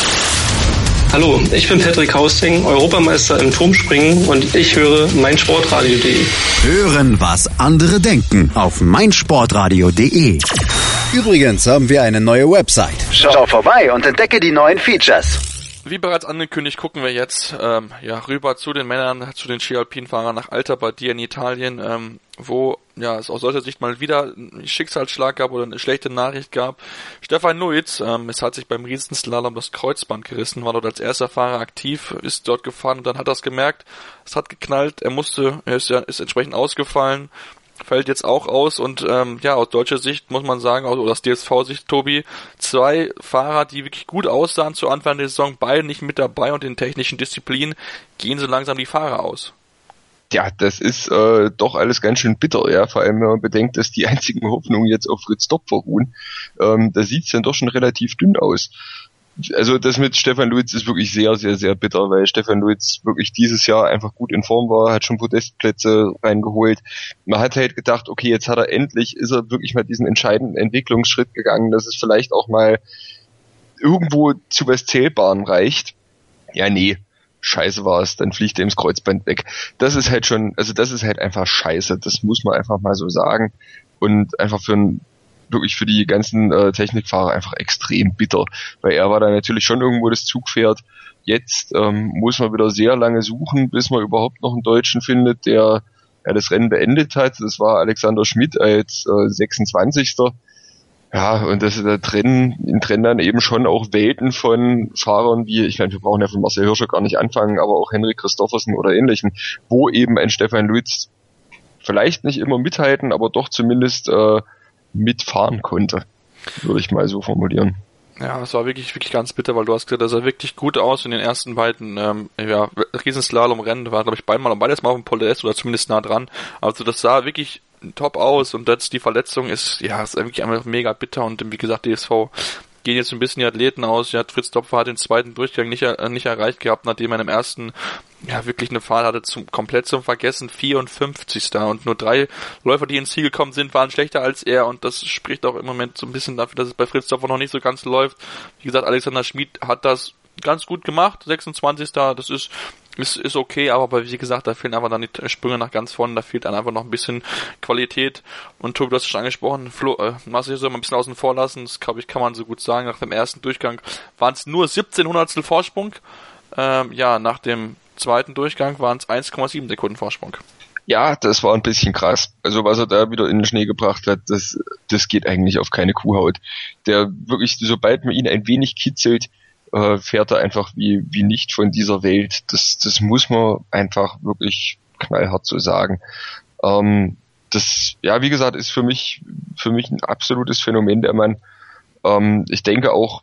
Hallo, ich bin Patrick Hausting, Europameister im Turmspringen, und ich höre meinsportradio.de. Hören, was andere denken auf meinsportradio.de. Übrigens haben wir eine neue Website. Schau vorbei und entdecke die neuen Features. Wie bereits angekündigt, gucken wir jetzt rüber zu den Männern, zu den Ski-Alpin-Fahrern nach Alta Badia in Italien, wo es aus solcher Sicht mal wieder einen Schicksalsschlag gab oder eine schlechte Nachricht gab. Stefan Luiz, es hat sich beim Riesenslalom das Kreuzband gerissen, war dort als erster Fahrer aktiv, ist dort gefahren und dann hat er es gemerkt, es hat geknallt, er ist entsprechend ausgefallen, fällt jetzt auch aus und aus deutscher Sicht muss man sagen, oder aus DSV-Sicht, Tobi, 2 Fahrer, die wirklich gut aussahen zu Anfang der Saison, beide nicht mit dabei und in technischen Disziplinen gehen so langsam die Fahrer aus. Ja, das ist doch alles ganz schön bitter, ja, vor allem wenn man bedenkt, dass die einzigen Hoffnungen jetzt auf Fritz Topfer ruhen. Da sieht's dann doch schon relativ dünn aus. Also das mit Stefan Luiz ist wirklich sehr, sehr, sehr bitter, weil Stefan Luiz wirklich dieses Jahr einfach gut in Form war, hat schon Podestplätze reingeholt. Man hat halt gedacht, okay, jetzt ist er wirklich mal diesen entscheidenden Entwicklungsschritt gegangen, dass es vielleicht auch mal irgendwo zu was Zählbarem reicht. Ja, nee, scheiße war es, dann fliegt er ins Kreuzband weg. Das ist halt einfach scheiße, das muss man einfach mal so sagen. Und einfach für die ganzen Technikfahrer einfach extrem bitter, weil er war da natürlich schon irgendwo das Zugpferd. Jetzt muss man wieder sehr lange suchen, bis man überhaupt noch einen Deutschen findet, der das Rennen beendet hat. Das war Alexander Schmidt als 26. Ja, und da trennen dann eben schon auch Welten von Fahrern wie, ich meine, wir brauchen ja von Marcel Hirscher gar nicht anfangen, aber auch Henrik Christoffersen oder ähnlichen, wo eben ein Stefan Luiz vielleicht nicht immer mithalten, aber doch zumindest mitfahren konnte, würde ich mal so formulieren. Ja, es war wirklich, wirklich ganz bitter, weil du hast gesagt, das sah wirklich gut aus in den ersten beiden Riesenslalom-Rennen, war glaube ich beides mal auf dem Podest oder zumindest nah dran, also das sah wirklich top aus und jetzt die Verletzung ist wirklich einfach mega bitter und wie gesagt, DSV gehen jetzt ein bisschen die Athleten aus. Ja, Fritz Topfer hat den zweiten Durchgang nicht erreicht gehabt, nachdem er im ersten wirklich eine Fahrt hatte, komplett zum Vergessen, 54. Und nur 3 Läufer, die ins Ziel gekommen sind, waren schlechter als er und das spricht auch im Moment so ein bisschen dafür, dass es bei Fritz Topfer noch nicht so ganz läuft. Wie gesagt, Alexander Schmid hat das ganz gut gemacht, 26. Das ist okay, aber wie gesagt, da fehlen einfach dann die Sprünge nach ganz vorne, da fehlt dann einfach noch ein bisschen Qualität. Und Tobi, du hast es schon angesprochen, Marcel soll mal ein bisschen außen vor lassen, das glaube ich kann man so gut sagen, nach dem ersten Durchgang waren es nur 17 Hundertstel Vorsprung, nach dem zweiten Durchgang waren es 1,7 Sekunden Vorsprung. Ja, das war ein bisschen krass. Also was er da wieder in den Schnee gebracht hat, das geht eigentlich auf keine Kuhhaut. Der wirklich, sobald man ihn ein wenig kitzelt, fährt er einfach wie nicht von dieser Welt. Das muss man einfach wirklich knallhart so sagen. Das, wie gesagt, ist für mich ein absolutes Phänomen, der Mann. Ich denke auch,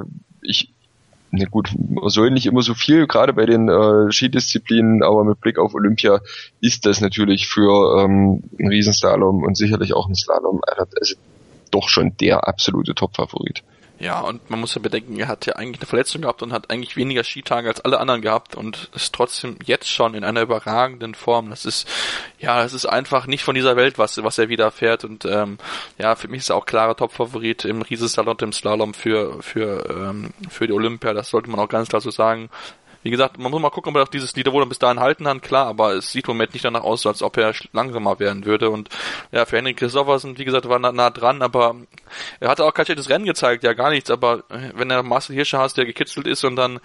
man soll nicht immer so viel, gerade bei den Skidisziplinen, aber mit Blick auf Olympia ist das natürlich für einen Riesenslalom und sicherlich auch einen Slalom, also doch schon der absolute Top-Favorit. Ja, und man muss ja bedenken, er hat ja eigentlich eine Verletzung gehabt und hat eigentlich weniger Skitage als alle anderen gehabt und ist trotzdem jetzt schon in einer überragenden Form. Das ist einfach nicht von dieser Welt, was er wieder fährt. Und für mich ist er auch klarer Top-Favorit im Riesenslalom und im Slalom für die Olympia. Das sollte man auch ganz klar so sagen. Wie gesagt, man muss mal gucken, ob er auch dieses Niveau dann bis dahin halten kann, klar, aber es sieht im Moment nicht danach aus, als ob er langsamer werden würde. Und ja, für Henrik Kristoffersen, wie gesagt, war nah dran, aber er hatte auch kein schlechtes Rennen gezeigt, ja gar nichts, aber wenn er Marcel Hirscher hast, der gekitzelt ist und dann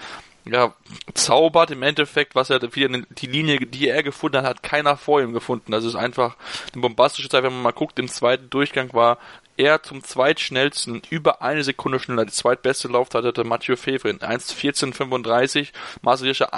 zaubert im Endeffekt, was er wieder die Linie, die er gefunden hat keiner vor ihm gefunden. Das ist einfach eine bombastische Zeit, wenn man mal guckt, im zweiten Durchgang war er zum zweitschnellsten, über eine Sekunde schneller. Die zweitbeste Laufzeit hatte Mathieu Fevre in 1:14:35, Marcel Hirscher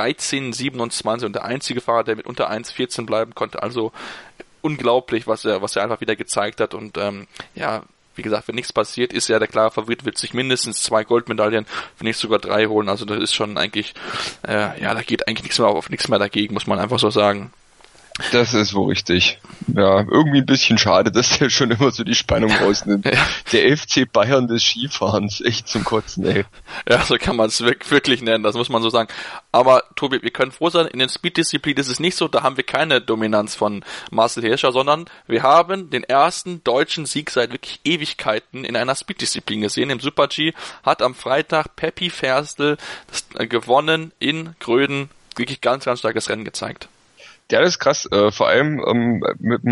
1:13:27 und der einzige Fahrer, der mit unter 1:14 bleiben konnte. Also unglaublich, was er einfach wieder gezeigt hat und wie gesagt, wenn nichts passiert, ist er der klare Favorit, wird sich mindestens 2 Goldmedaillen, wenn nicht sogar 3 holen. Also das ist schon eigentlich, da geht eigentlich nichts mehr dagegen, muss man einfach so sagen. Das ist wohl richtig. Ja, irgendwie ein bisschen schade, dass der schon immer so die Spannung rausnimmt. Ja. Der FC Bayern des Skifahrens, echt zum Kotzen, ey. Ja, so kann man es wirklich nennen, das muss man so sagen. Aber Tobi, wir können froh sein, in den Speed-Disziplinen ist es nicht so, da haben wir keine Dominanz von Marcel Hirscher, sondern wir haben den ersten deutschen Sieg seit wirklich Ewigkeiten in einer Speed-Disziplin gesehen. Im Super-G hat am Freitag Peppi Ferstl gewonnen in Gröden, wirklich ganz, ganz starkes Rennen gezeigt. Ja, das ist krass, vor allem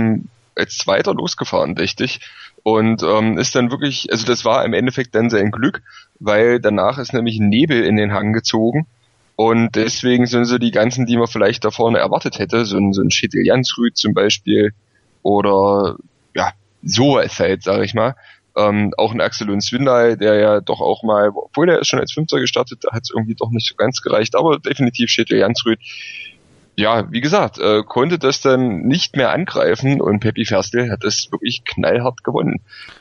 als Zweiter losgefahren, dachte ich. Und ist dann wirklich, also das war im Endeffekt dann sein Glück, weil danach ist nämlich ein Nebel in den Hang gezogen. Und deswegen sind so die ganzen, die man vielleicht da vorne erwartet hätte, so ein Schiedel Jansrud zum Beispiel oder sowas halt, sag ich mal. Auch ein Axel Lund Svindal, der ja doch auch mal, obwohl der ist schon als Fünfter gestartet, da hat es irgendwie doch nicht so ganz gereicht, aber definitiv Schiedel Jansrud. Ja, wie gesagt, konnte das dann nicht mehr angreifen und Peppi Ferstl hat das wirklich knallhart gewonnen.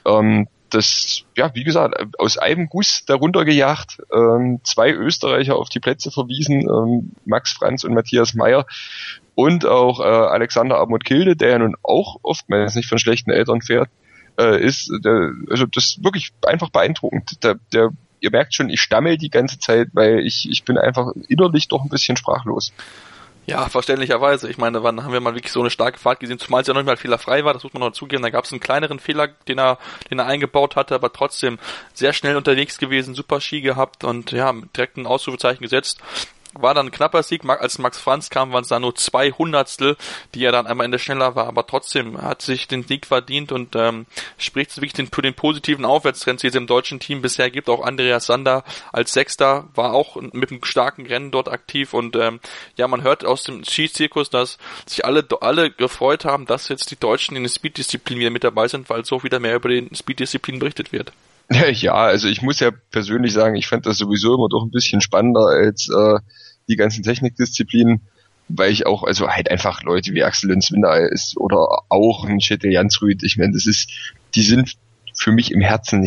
Wie gesagt, aus einem Guss darunter gejagt, 2 Österreicher auf die Plätze verwiesen, Max Franz und Matthias Meyer und auch Alexander Amott-Kilde, der ja nun auch oftmals nicht von schlechten Eltern fährt, das ist wirklich einfach beeindruckend. Ihr merkt schon, ich stammel die ganze Zeit, weil ich bin einfach innerlich doch ein bisschen sprachlos. Ja, verständlicherweise. Ich meine, wann haben wir mal wirklich so eine starke Fahrt gesehen, zumal es ja noch nicht mal fehlerfrei war, das muss man noch zugeben. Da gab es einen kleineren Fehler, den er eingebaut hatte, aber trotzdem sehr schnell unterwegs gewesen, super Ski gehabt und direkt ein Ausrufezeichen gesetzt. War dann ein knapper Sieg, als Max Franz kam, waren es da nur 2 Hundertstel, die er dann am Ende schneller war, aber trotzdem hat sich den Sieg verdient und spricht wirklich den positiven Aufwärtstrend, die es im deutschen Team bisher gibt. Auch Andreas Sander als Sechster war auch mit einem starken Rennen dort aktiv und man hört aus dem Skizirkus, dass sich alle gefreut haben, dass jetzt die Deutschen in den Speed-Disziplinen wieder mit dabei sind, weil so wieder mehr über den Speed-Disziplinen berichtet wird. Ja, also ich muss ja persönlich sagen, ich fand das sowieso immer doch ein bisschen spannender als die ganzen Technikdisziplinen, weil ich auch, also halt einfach Leute wie Axel Lund Svindal ist oder auch ein Schiedel Jansrud, ich meine, die sind für mich im Herzen,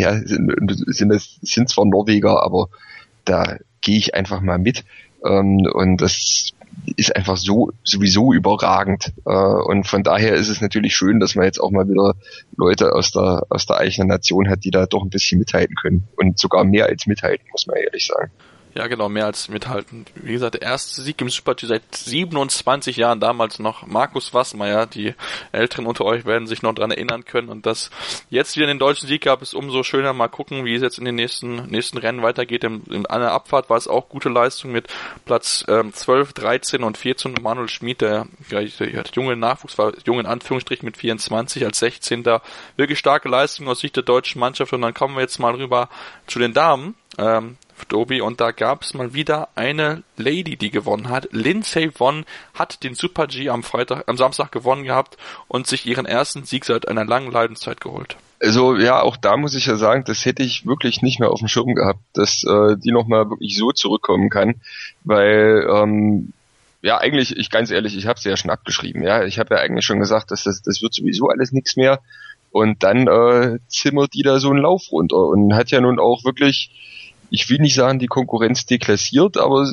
sind zwar Norweger, aber da gehe ich einfach mal mit und das ist einfach sowieso überragend und von daher ist es natürlich schön, dass man jetzt auch mal wieder Leute aus der eigenen Nation hat, die da doch ein bisschen mithalten können und sogar mehr als mithalten, muss man ehrlich sagen. Ja, genau, mehr als mithalten. Wie gesagt, der erste Sieg im Super-G seit 27 Jahren, damals noch Markus Wassmeier. Die Älteren unter euch werden sich noch dran erinnern können. Und dass jetzt wieder den deutschen Sieg gab, ist umso schöner. Mal gucken, wie es jetzt in den nächsten Rennen weitergeht. In einer Abfahrt war es auch gute Leistung mit Platz 12, 13 und 14. Manuel Schmid, der hat jungen Nachwuchs, war jung in Anführungsstrichen mit 24 als 16. Wirklich starke Leistung aus Sicht der deutschen Mannschaft. Und dann kommen wir jetzt mal rüber zu den Damen. Tobi, und da gab es mal wieder eine Lady, die gewonnen hat. Lindsey Vonn hat den Super-G am Samstag gewonnen gehabt und sich ihren ersten Sieg seit einer langen Leidenszeit geholt. Also ja, auch da muss ich ja sagen, das hätte ich wirklich nicht mehr auf dem Schirm gehabt, dass die nochmal wirklich so zurückkommen kann, weil eigentlich, ganz ehrlich, ich habe sie ja schon abgeschrieben. Ja, ich habe ja eigentlich schon gesagt, dass das wird sowieso alles nichts mehr. Und dann zimmert die da so einen Lauf runter und hat ja nun auch wirklich, ich will nicht sagen, die Konkurrenz deklassiert, aber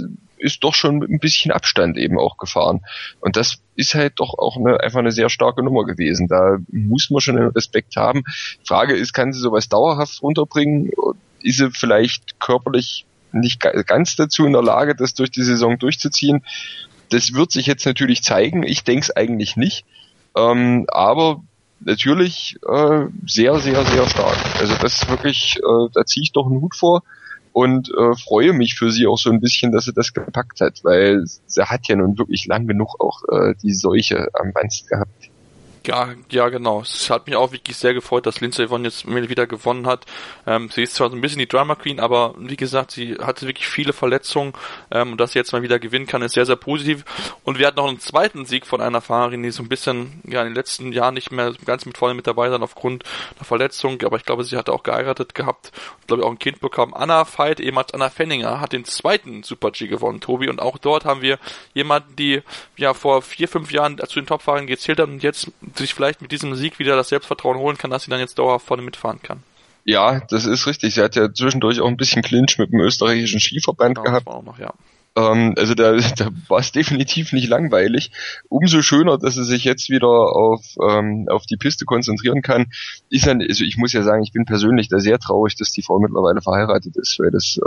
ist doch schon mit ein bisschen Abstand eben auch gefahren. Und das ist halt doch auch einfach eine sehr starke Nummer gewesen. Da muss man schon einen Respekt haben. Frage ist, kann sie sowas dauerhaft runterbringen? Ist sie vielleicht körperlich nicht ganz dazu in der Lage, das durch die Saison durchzuziehen? Das wird sich jetzt natürlich zeigen. Ich denke es eigentlich nicht. Aber natürlich sehr, sehr, sehr stark. Also das ist wirklich, da ziehe ich doch einen Hut vor und freue mich für sie auch so ein bisschen, dass sie das gepackt hat, weil sie hat ja nun wirklich lang genug auch die Seuche am Wanst gehabt. Ja, genau. Es hat mich auch wirklich sehr gefreut, dass Lindsey Vonn jetzt wieder gewonnen hat. Sie ist zwar so ein bisschen die Drama Queen, aber wie gesagt, sie hatte wirklich viele Verletzungen und dass sie jetzt mal wieder gewinnen kann, ist sehr, sehr positiv. Und wir hatten noch einen zweiten Sieg von einer Fahrerin, die so ein bisschen in den letzten Jahren nicht mehr ganz mit vorne mit dabei sein aufgrund einer Verletzung, aber ich glaube, sie hatte auch geheiratet gehabt und glaube ich auch ein Kind bekommen. Anna Veit, ehemals Anna Fenninger, hat den zweiten Super-G gewonnen, Tobi, und auch dort haben wir jemanden, die ja vor 4-5 Jahren zu den Top-Fahrern gezählt hat und jetzt sich vielleicht mit diesem Sieg wieder das Selbstvertrauen holen kann, dass sie dann jetzt dauerhaft vorne mitfahren kann. Ja, das ist richtig. Sie hat ja zwischendurch auch ein bisschen Clinch mit dem österreichischen Skiverband gehabt. Das war auch noch, ja. Also da war es definitiv nicht langweilig. Umso schöner, dass sie sich jetzt wieder auf die Piste konzentrieren kann. Also ich muss ja sagen, ich bin persönlich da sehr traurig, dass die Frau mittlerweile verheiratet ist, weil das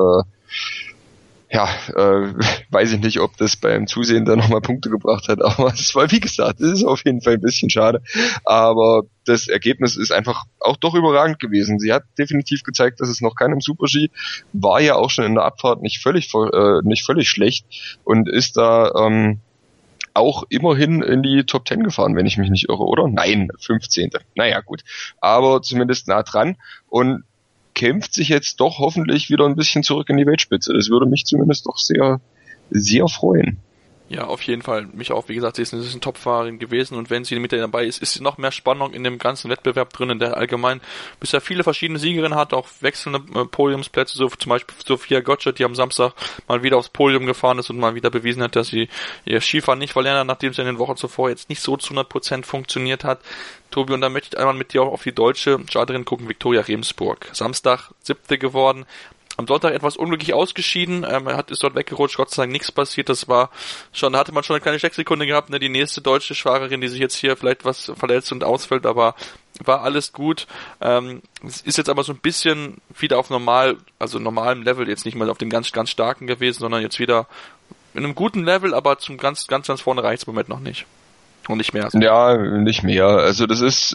weiß ich nicht, ob das beim Zusehen da nochmal Punkte gebracht hat, aber es war, wie gesagt, es ist auf jeden Fall ein bisschen schade, aber das Ergebnis ist einfach auch doch überragend gewesen. Sie hat definitiv gezeigt, dass es noch kann im Super-G, war ja auch schon in der Abfahrt nicht völlig schlecht und ist da auch immerhin in die Top 10 gefahren, wenn ich mich nicht irre, oder? Nein, 15. Naja, gut, aber zumindest nah dran und kämpft sich jetzt doch hoffentlich wieder ein bisschen zurück in die Weltspitze. Das würde mich zumindest doch sehr, sehr freuen. Ja, auf jeden Fall. Mich auch, wie gesagt, sie ist eine Top-Fahrerin gewesen und wenn sie mit dabei ist, ist noch mehr Spannung in dem ganzen Wettbewerb drin, der allgemein bisher viele verschiedene Siegerinnen hat, auch wechselnde Podiumsplätze, so zum Beispiel Sophia Gottsched, die am Samstag mal wieder aufs Podium gefahren ist und mal wieder bewiesen hat, dass sie ihr Skifahren nicht verlernt hat, nachdem es in den Wochen zuvor jetzt nicht so zu 100% funktioniert hat. Tobi, und dann möchte ich einmal mit dir auch auf die deutsche Starterin gucken, Viktoria Rebensburg. Samstag 7. geworden. Am Sonntag etwas unglücklich ausgeschieden, ist dort weggerutscht, Gott sei Dank nichts passiert, da hatte man schon eine kleine Stecksekunde gehabt, ne, die nächste deutsche Fahrerin, die sich jetzt hier vielleicht was verletzt und ausfällt, aber war alles gut. Es ist jetzt aber so ein bisschen wieder auf normalem Level, jetzt nicht mal auf dem ganz, ganz starken gewesen, sondern jetzt wieder in einem guten Level, aber zum ganz, ganz, ganz vorne reicht es im Moment noch nicht. Und nicht mehr. Ja, nicht mehr. Also das ist,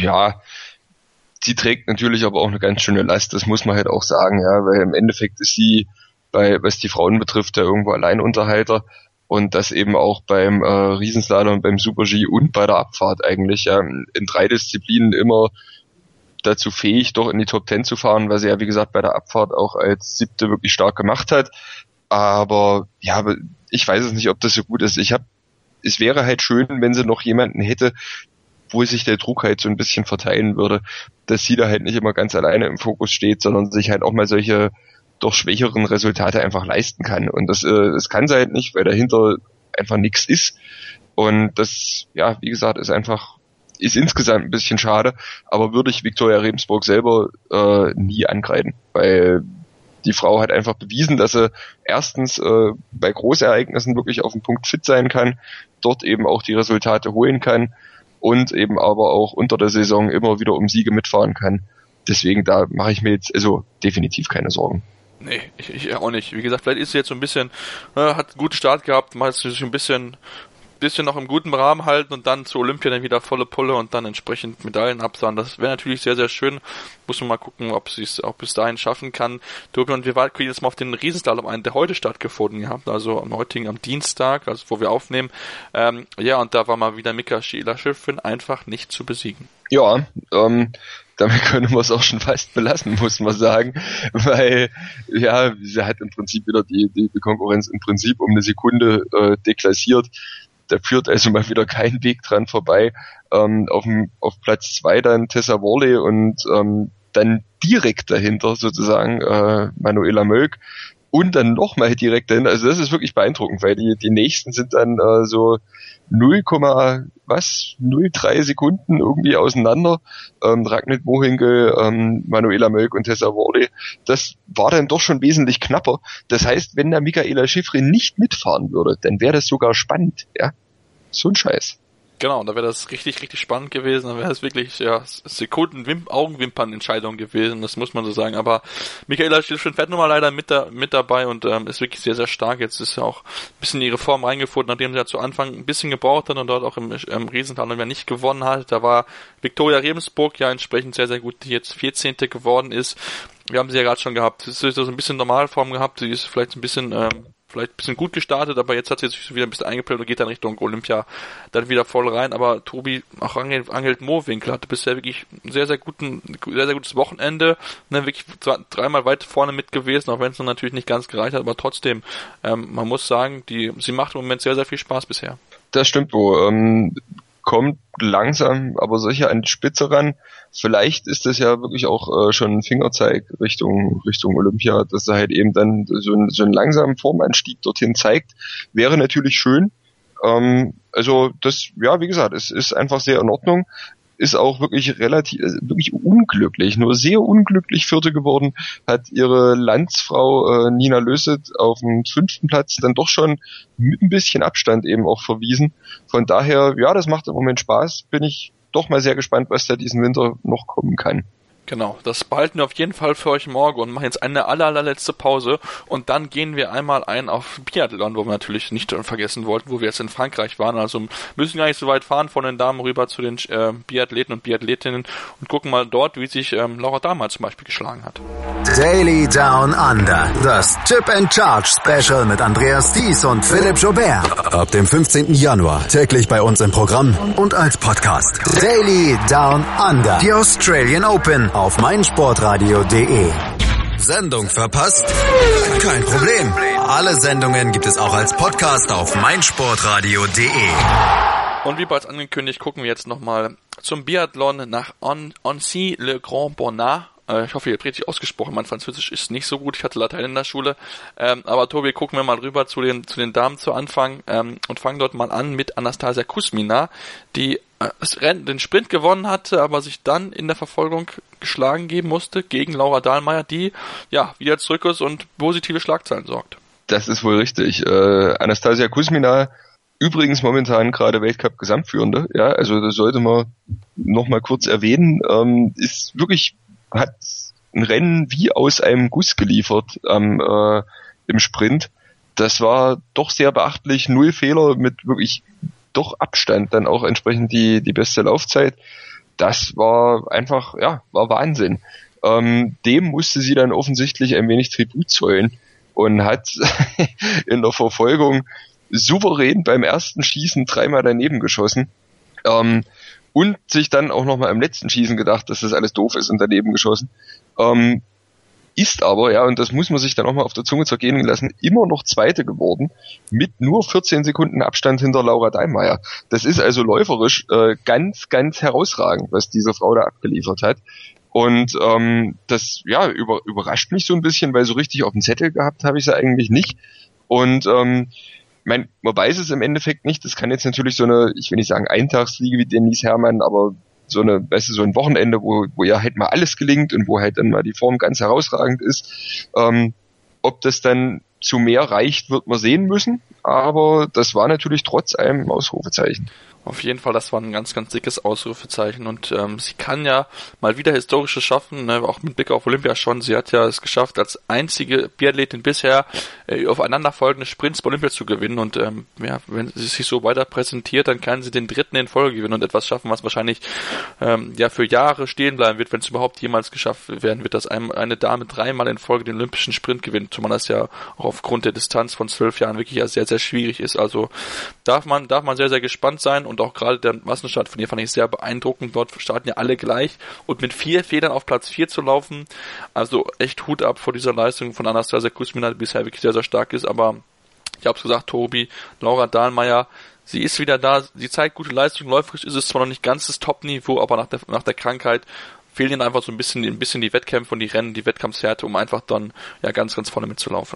sie trägt natürlich aber auch eine ganz schöne Last, das muss man halt auch sagen, ja, weil im Endeffekt ist sie, was die Frauen betrifft, ja irgendwo Alleinunterhalter und das eben auch beim Riesenslalom, beim Super-G und bei der Abfahrt eigentlich, ja, in 3 Disziplinen immer dazu fähig, doch in die Top 10 zu fahren, weil sie ja, wie gesagt, bei der Abfahrt auch als 7. wirklich stark gemacht hat, aber ja, ich weiß es nicht, ob das so gut ist. Es wäre halt schön, wenn sie noch jemanden hätte, wo sich der Druck halt so ein bisschen verteilen würde, dass sie da halt nicht immer ganz alleine im Fokus steht, sondern sich halt auch mal solche doch schwächeren Resultate einfach leisten kann. Und das kann sie halt nicht, weil dahinter einfach nichts ist. Und das, ja, wie gesagt, ist insgesamt ein bisschen schade, aber würde ich Viktoria Rebensburg selber nie angreifen, weil die Frau hat einfach bewiesen, dass sie erstens bei Großereignissen wirklich auf den Punkt fit sein kann, dort eben auch die Resultate holen kann und eben aber auch unter der Saison immer wieder um Siege mitfahren kann. Deswegen, da mache ich mir jetzt definitiv keine Sorgen. Nee, ich auch nicht. Wie gesagt, vielleicht ist sie jetzt so ein bisschen, hat einen guten Start gehabt, mal sich ein bisschen noch im guten Rahmen halten und dann zu Olympia dann wieder volle Pulle und dann entsprechend Medaillen absahen. Das wäre natürlich sehr, sehr schön. Muss man mal gucken, ob sie es auch bis dahin schaffen kann. Tobi, und wir gucken jetzt mal auf den Riesenslalom ein, der heute stattgefunden hat, also am Dienstag, also wo wir aufnehmen. Und da war mal wieder Mikaela Shiffrin einfach nicht zu besiegen. Ja, damit können wir es auch schon fast belassen, muss man sagen, weil ja, sie hat im Prinzip wieder die Konkurrenz im Prinzip um eine Sekunde deklassiert. Da führt also mal wieder kein Weg dran vorbei. Auf Platz 2 dann Tessa Worley und dann direkt dahinter sozusagen Manuela Mölk. und dann nochmal direkt dahin. Also das ist wirklich beeindruckend, weil die nächsten sind dann so 0,03 Sekunden irgendwie auseinander. Ragnhild Mohinkel, Manuela Mölk und Tessa Worley. Das war dann doch schon wesentlich knapper. Das heißt, wenn da Michaela Schifrin nicht mitfahren würde, dann wäre das sogar spannend. Ja, so ein Scheiß. Genau, da wäre das richtig, richtig spannend gewesen. Da wäre es wirklich Augenwimpernentscheidung gewesen, das muss man so sagen. Aber Michaela Schifrin fährt nun mal leider mit dabei und ist wirklich sehr, sehr stark. Jetzt ist ja auch ein bisschen in ihre Form reingefunden, nachdem sie ja zu Anfang ein bisschen gebraucht hat und dort auch im Riesental ja nicht gewonnen hat. Da war Viktoria Rebensburg ja entsprechend sehr, sehr gut, die jetzt 14. geworden ist. Wir haben sie ja gerade schon gehabt. Sie ist so ein bisschen Normalform gehabt. Sie ist vielleicht ein bisschen gut gestartet, aber jetzt hat sie sich wieder ein bisschen eingepellt und geht dann Richtung Olympia dann wieder voll rein. Aber Tobi, auch Angelt Mohrwinkel hatte bisher wirklich ein sehr, sehr gutes Wochenende, ne, wirklich dreimal weit vorne mit gewesen, auch wenn es natürlich nicht ganz gereicht hat, aber trotzdem, man muss sagen, sie macht im Moment sehr, sehr viel Spaß bisher. Das stimmt wohl. Kommt langsam, aber sicher an die Spitze ran. Vielleicht ist das ja wirklich auch schon ein Fingerzeig Richtung Olympia, dass er halt eben dann so einen langsamen Formanstieg dorthin zeigt. Wäre natürlich schön. Also das, ja, wie gesagt, es ist einfach sehr in Ordnung. Ist auch wirklich wirklich unglücklich, nur sehr unglücklich Vierte geworden, hat ihre Landsfrau Nina Löset auf dem 5. Platz dann doch schon mit ein bisschen Abstand eben auch verwiesen. Von daher, ja, das macht im Moment Spaß, bin ich doch mal sehr gespannt, was da diesen Winter noch kommen kann. Genau, das behalten wir auf jeden Fall für euch morgen und machen jetzt eine allerletzte Pause und dann gehen wir einmal ein auf Biathlon, wo wir natürlich nicht vergessen wollten, wo wir jetzt in Frankreich waren. Also müssen gar nicht so weit fahren von den Damen rüber zu den Biathleten und Biathletinnen und gucken mal dort, wie sich Laura Dahlmeier zum Beispiel geschlagen hat. Daily Down Under, das Chip and Charge Special mit Andreas Thies und Philipp Joubert. Ab dem 15. Januar täglich bei uns im Programm und als Podcast. Daily Down Under, die Australian Open auf meinsportradio.de. Sendung verpasst? Kein Problem. Alle Sendungen gibt es auch als Podcast auf meinsportradio.de. Und wie bereits angekündigt, gucken wir jetzt nochmal zum Biathlon nach Annecy-le-Grand-Bonnat. Ich hoffe, ihr habt richtig ausgesprochen. Mein Französisch ist nicht so gut. Ich hatte Latein in der Schule. Aber Tobi, gucken wir mal rüber zu den Damen zu Anfang und fangen dort mal an mit Anastasia Kuzmina, die den Sprint gewonnen hatte, aber sich dann in der Verfolgung geschlagen geben musste gegen Laura Dahlmeier, die ja wieder zurück ist und positive Schlagzeilen sorgt. Das ist wohl richtig. Anastasia Kuzmina, übrigens momentan gerade Weltcup-Gesamtführende, ja, also das sollte man noch mal kurz erwähnen, ist wirklich, hat ein Rennen wie aus einem Guss geliefert im Sprint. Das war doch sehr beachtlich, 0 Fehler mit wirklich doch Abstand, dann auch entsprechend die beste Laufzeit. Das war einfach, ja, war Wahnsinn. Dem musste sie dann offensichtlich ein wenig Tribut zollen und hat in der Verfolgung souverän beim ersten Schießen 3-mal daneben geschossen. Und sich dann auch nochmal im letzten Schießen gedacht, dass das alles doof ist und daneben geschossen. Ist aber, ja, und das muss man sich dann auch mal auf der Zunge zergehen lassen, immer noch Zweite geworden, mit nur 14 Sekunden Abstand hinter Laura Dahlmeier. Das ist also läuferisch ganz, ganz herausragend, was diese Frau da abgeliefert hat. Und das, ja, überrascht mich so ein bisschen, weil so richtig auf dem Zettel gehabt habe ich sie eigentlich nicht. Und man weiß es im Endeffekt nicht. Das kann jetzt natürlich so eine, ich will nicht sagen Eintagsfliege wie Denise Herrmann, aber so eine, weißt du, so ein Wochenende, wo ja halt mal alles gelingt und wo halt dann mal die Form ganz herausragend ist. Ob das dann zu mehr reicht, wird man sehen müssen. Aber das war natürlich trotz allem ein Ausrufezeichen. Auf jeden Fall, das war ein ganz, ganz dickes Ausrufezeichen und sie kann ja mal wieder Historisches schaffen, ne, auch mit Blick auf Olympia schon. Sie hat ja es geschafft, als einzige Biathletin bisher aufeinanderfolgende Sprints bei Olympia zu gewinnen und ja, wenn sie sich so weiter präsentiert, dann kann sie den 3. in Folge gewinnen und etwas schaffen, was wahrscheinlich ja für Jahre stehen bleiben wird, wenn es überhaupt jemals geschafft werden wird, dass eine Dame 3-mal in Folge den olympischen Sprint gewinnt, zumal das ja auch aufgrund der Distanz von 12 Jahren wirklich ja sehr, sehr schwierig ist. Also darf man sehr, sehr gespannt sein. Und auch gerade der Massenstart von ihr fand ich sehr beeindruckend. Dort starten ja alle gleich. Und mit 4 Federn auf Platz 4 zu laufen, also echt Hut ab vor dieser Leistung von Anastasia Kuzmina, die bisher wirklich sehr, sehr stark ist. Aber ich habe es gesagt, Tobi, Laura Dahlmeier, sie ist wieder da. Sie zeigt gute Leistung. Läuferisch ist es zwar noch nicht ganz das Top-Niveau, aber nach der Krankheit fehlen ihnen einfach so ein bisschen die Wettkämpfe und die Rennen, die Wettkampfshärte, um einfach dann ja ganz, ganz vorne mitzulaufen.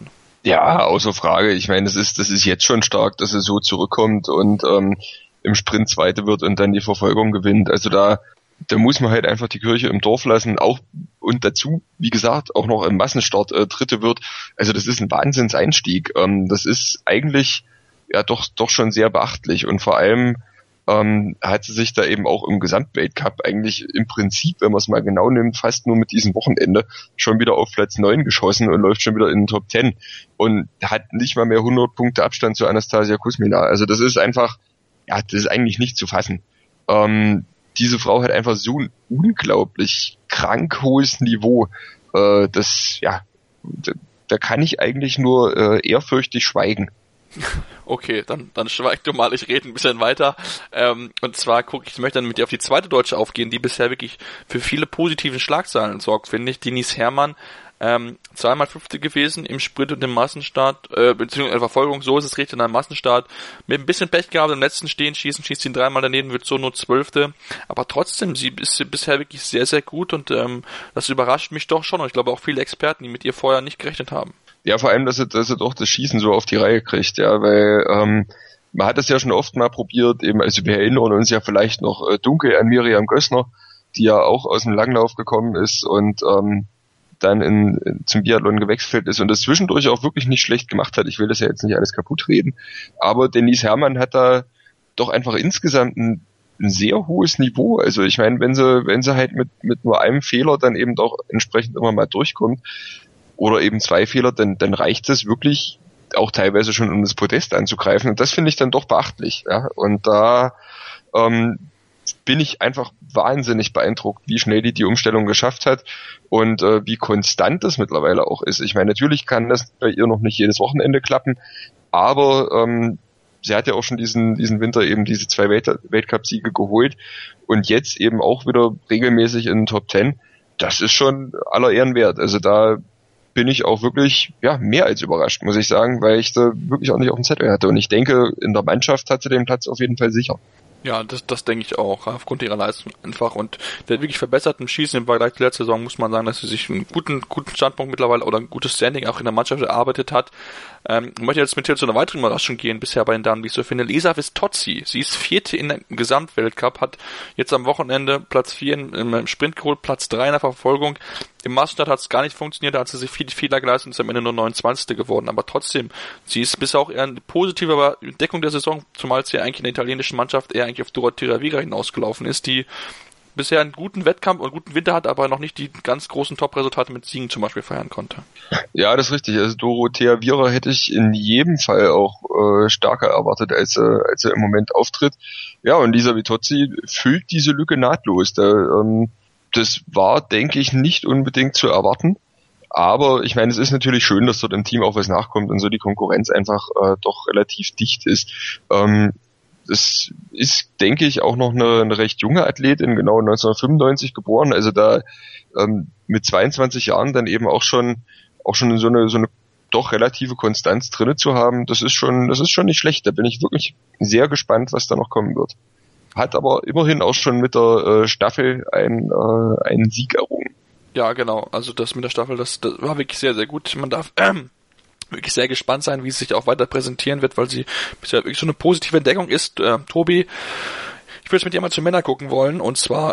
Ja, außer Frage. Ich meine, das ist jetzt schon stark, dass er so zurückkommt und im Sprint Zweite wird und dann die Verfolgung gewinnt. Also da muss man halt einfach die Kirche im Dorf lassen, auch und dazu, wie gesagt, auch noch im Massenstart Dritte wird. Also das ist ein Wahnsinnseinstieg. Das ist eigentlich ja doch schon sehr beachtlich und vor allem hat sie sich da eben auch im Gesamtweltcup eigentlich im Prinzip, wenn man es mal genau nimmt, fast nur mit diesem Wochenende schon wieder auf Platz 9 geschossen und läuft schon wieder in den Top 10 und hat nicht mal mehr 100 Punkte Abstand zu Anastasia Kuzmina. Also das ist einfach, ja, das ist eigentlich nicht zu fassen. Diese Frau hat einfach so ein unglaublich krank hohes Niveau, da kann ich eigentlich nur ehrfürchtig schweigen. Okay, dann schweig du mal, ich rede ein bisschen weiter. Und zwar ich möchte dann mit dir auf die zweite Deutsche aufgehen, die bisher wirklich für viele positive Schlagzeilen sorgt, finde ich. Denise Herrmann, zweimal Fünfte gewesen im Sprint und im Massenstart, beziehungsweise in der Verfolgung, so ist es richtig, in einem Massenstart. Mit ein bisschen Pech gehabt, im letzten schießt ihn dreimal daneben, wird so nur 12. Aber trotzdem, sie ist bisher wirklich sehr, sehr gut und das überrascht mich doch schon und ich glaube auch viele Experten, die mit ihr vorher nicht gerechnet haben. Ja, vor allem, dass er doch das Schießen so auf die Reihe kriegt, ja, weil man hat das ja schon oft mal probiert, eben, also wir erinnern uns ja vielleicht noch dunkel an Miriam Gössner, die ja auch aus dem Langlauf gekommen ist und dann zum Biathlon gewechselt ist und das zwischendurch auch wirklich nicht schlecht gemacht hat. Ich will das ja jetzt nicht alles kaputt reden, aber Denise Herrmann hat da doch einfach insgesamt ein sehr hohes Niveau. Also ich meine, wenn sie halt mit nur einem Fehler dann eben doch entsprechend immer mal durchkommt, oder eben 2 Fehler, dann reicht es wirklich auch teilweise schon, um das Podest anzugreifen. Und das finde ich dann doch beachtlich. Ja? Und da bin ich einfach wahnsinnig beeindruckt, wie schnell die Umstellung geschafft hat und wie konstant das mittlerweile auch ist. Ich meine, natürlich kann das bei ihr noch nicht jedes Wochenende klappen, aber sie hat ja auch schon diesen Winter eben diese 2 Weltcup-Siege geholt und jetzt eben auch wieder regelmäßig in den Top 10. Das ist schon aller Ehren wert. Also da bin ich auch wirklich mehr als überrascht, muss ich sagen, weil ich da wirklich auch nicht auf dem Zettel hatte. Und ich denke, in der Mannschaft hat sie den Platz auf jeden Fall sicher. Ja, das denke ich auch, aufgrund ihrer Leistung einfach und der wirklich verbesserten Schießen im Vergleich zur letzten Saison muss man sagen, dass sie sich einen guten Standpunkt mittlerweile oder ein gutes Standing auch in der Mannschaft erarbeitet hat. Ich möchte jetzt mit dir zu einer weiteren Überraschung gehen, bisher bei den Damen, wie ich so finde. Lisa Vistozzi, sie ist 4. im Gesamtweltcup, hat jetzt am Wochenende Platz 4 im Sprint geholt, Platz 3 in der Verfolgung. Im Massenstart hat es gar nicht funktioniert, da hat sie sich viele Fehler geleistet und ist am Ende nur 29. geworden. Aber trotzdem, sie ist bisher auch eher eine positive Entdeckung der Saison, zumal sie eigentlich in der italienischen Mannschaft eher eigentlich auf Dorothea Viera hinausgelaufen ist, die bisher einen guten Wettkampf und guten Winter hat, aber noch nicht die ganz großen Top-Resultate mit Siegen zum Beispiel feiern konnte. Ja, das ist richtig. Also Dorothea Viera hätte ich in jedem Fall auch stärker erwartet, als er im Moment auftritt. Ja, und Lisa Vistozzi füllt diese Lücke nahtlos. Das war, denke ich, nicht unbedingt zu erwarten. Aber ich meine, es ist natürlich schön, dass dort im Team auch was nachkommt und so die Konkurrenz einfach doch relativ dicht ist. Das ist, denke ich, auch noch eine recht junge Athletin, genau 1995 geboren, also da mit 22 Jahren dann eben auch schon so eine doch relative Konstanz drinne zu haben, das ist schon nicht schlecht. Da bin ich wirklich sehr gespannt, was da noch kommen wird. Hat aber immerhin auch schon mit der Staffel einen Sieg errungen. Ja, genau. Also das mit der Staffel, das war wirklich sehr, sehr gut. Man darf wirklich sehr gespannt sein, wie es sich auch weiter präsentieren wird, weil sie bisher wirklich so eine positive Entdeckung ist. Tobi, ich würde jetzt mit dir mal zu Männern gucken wollen, und zwar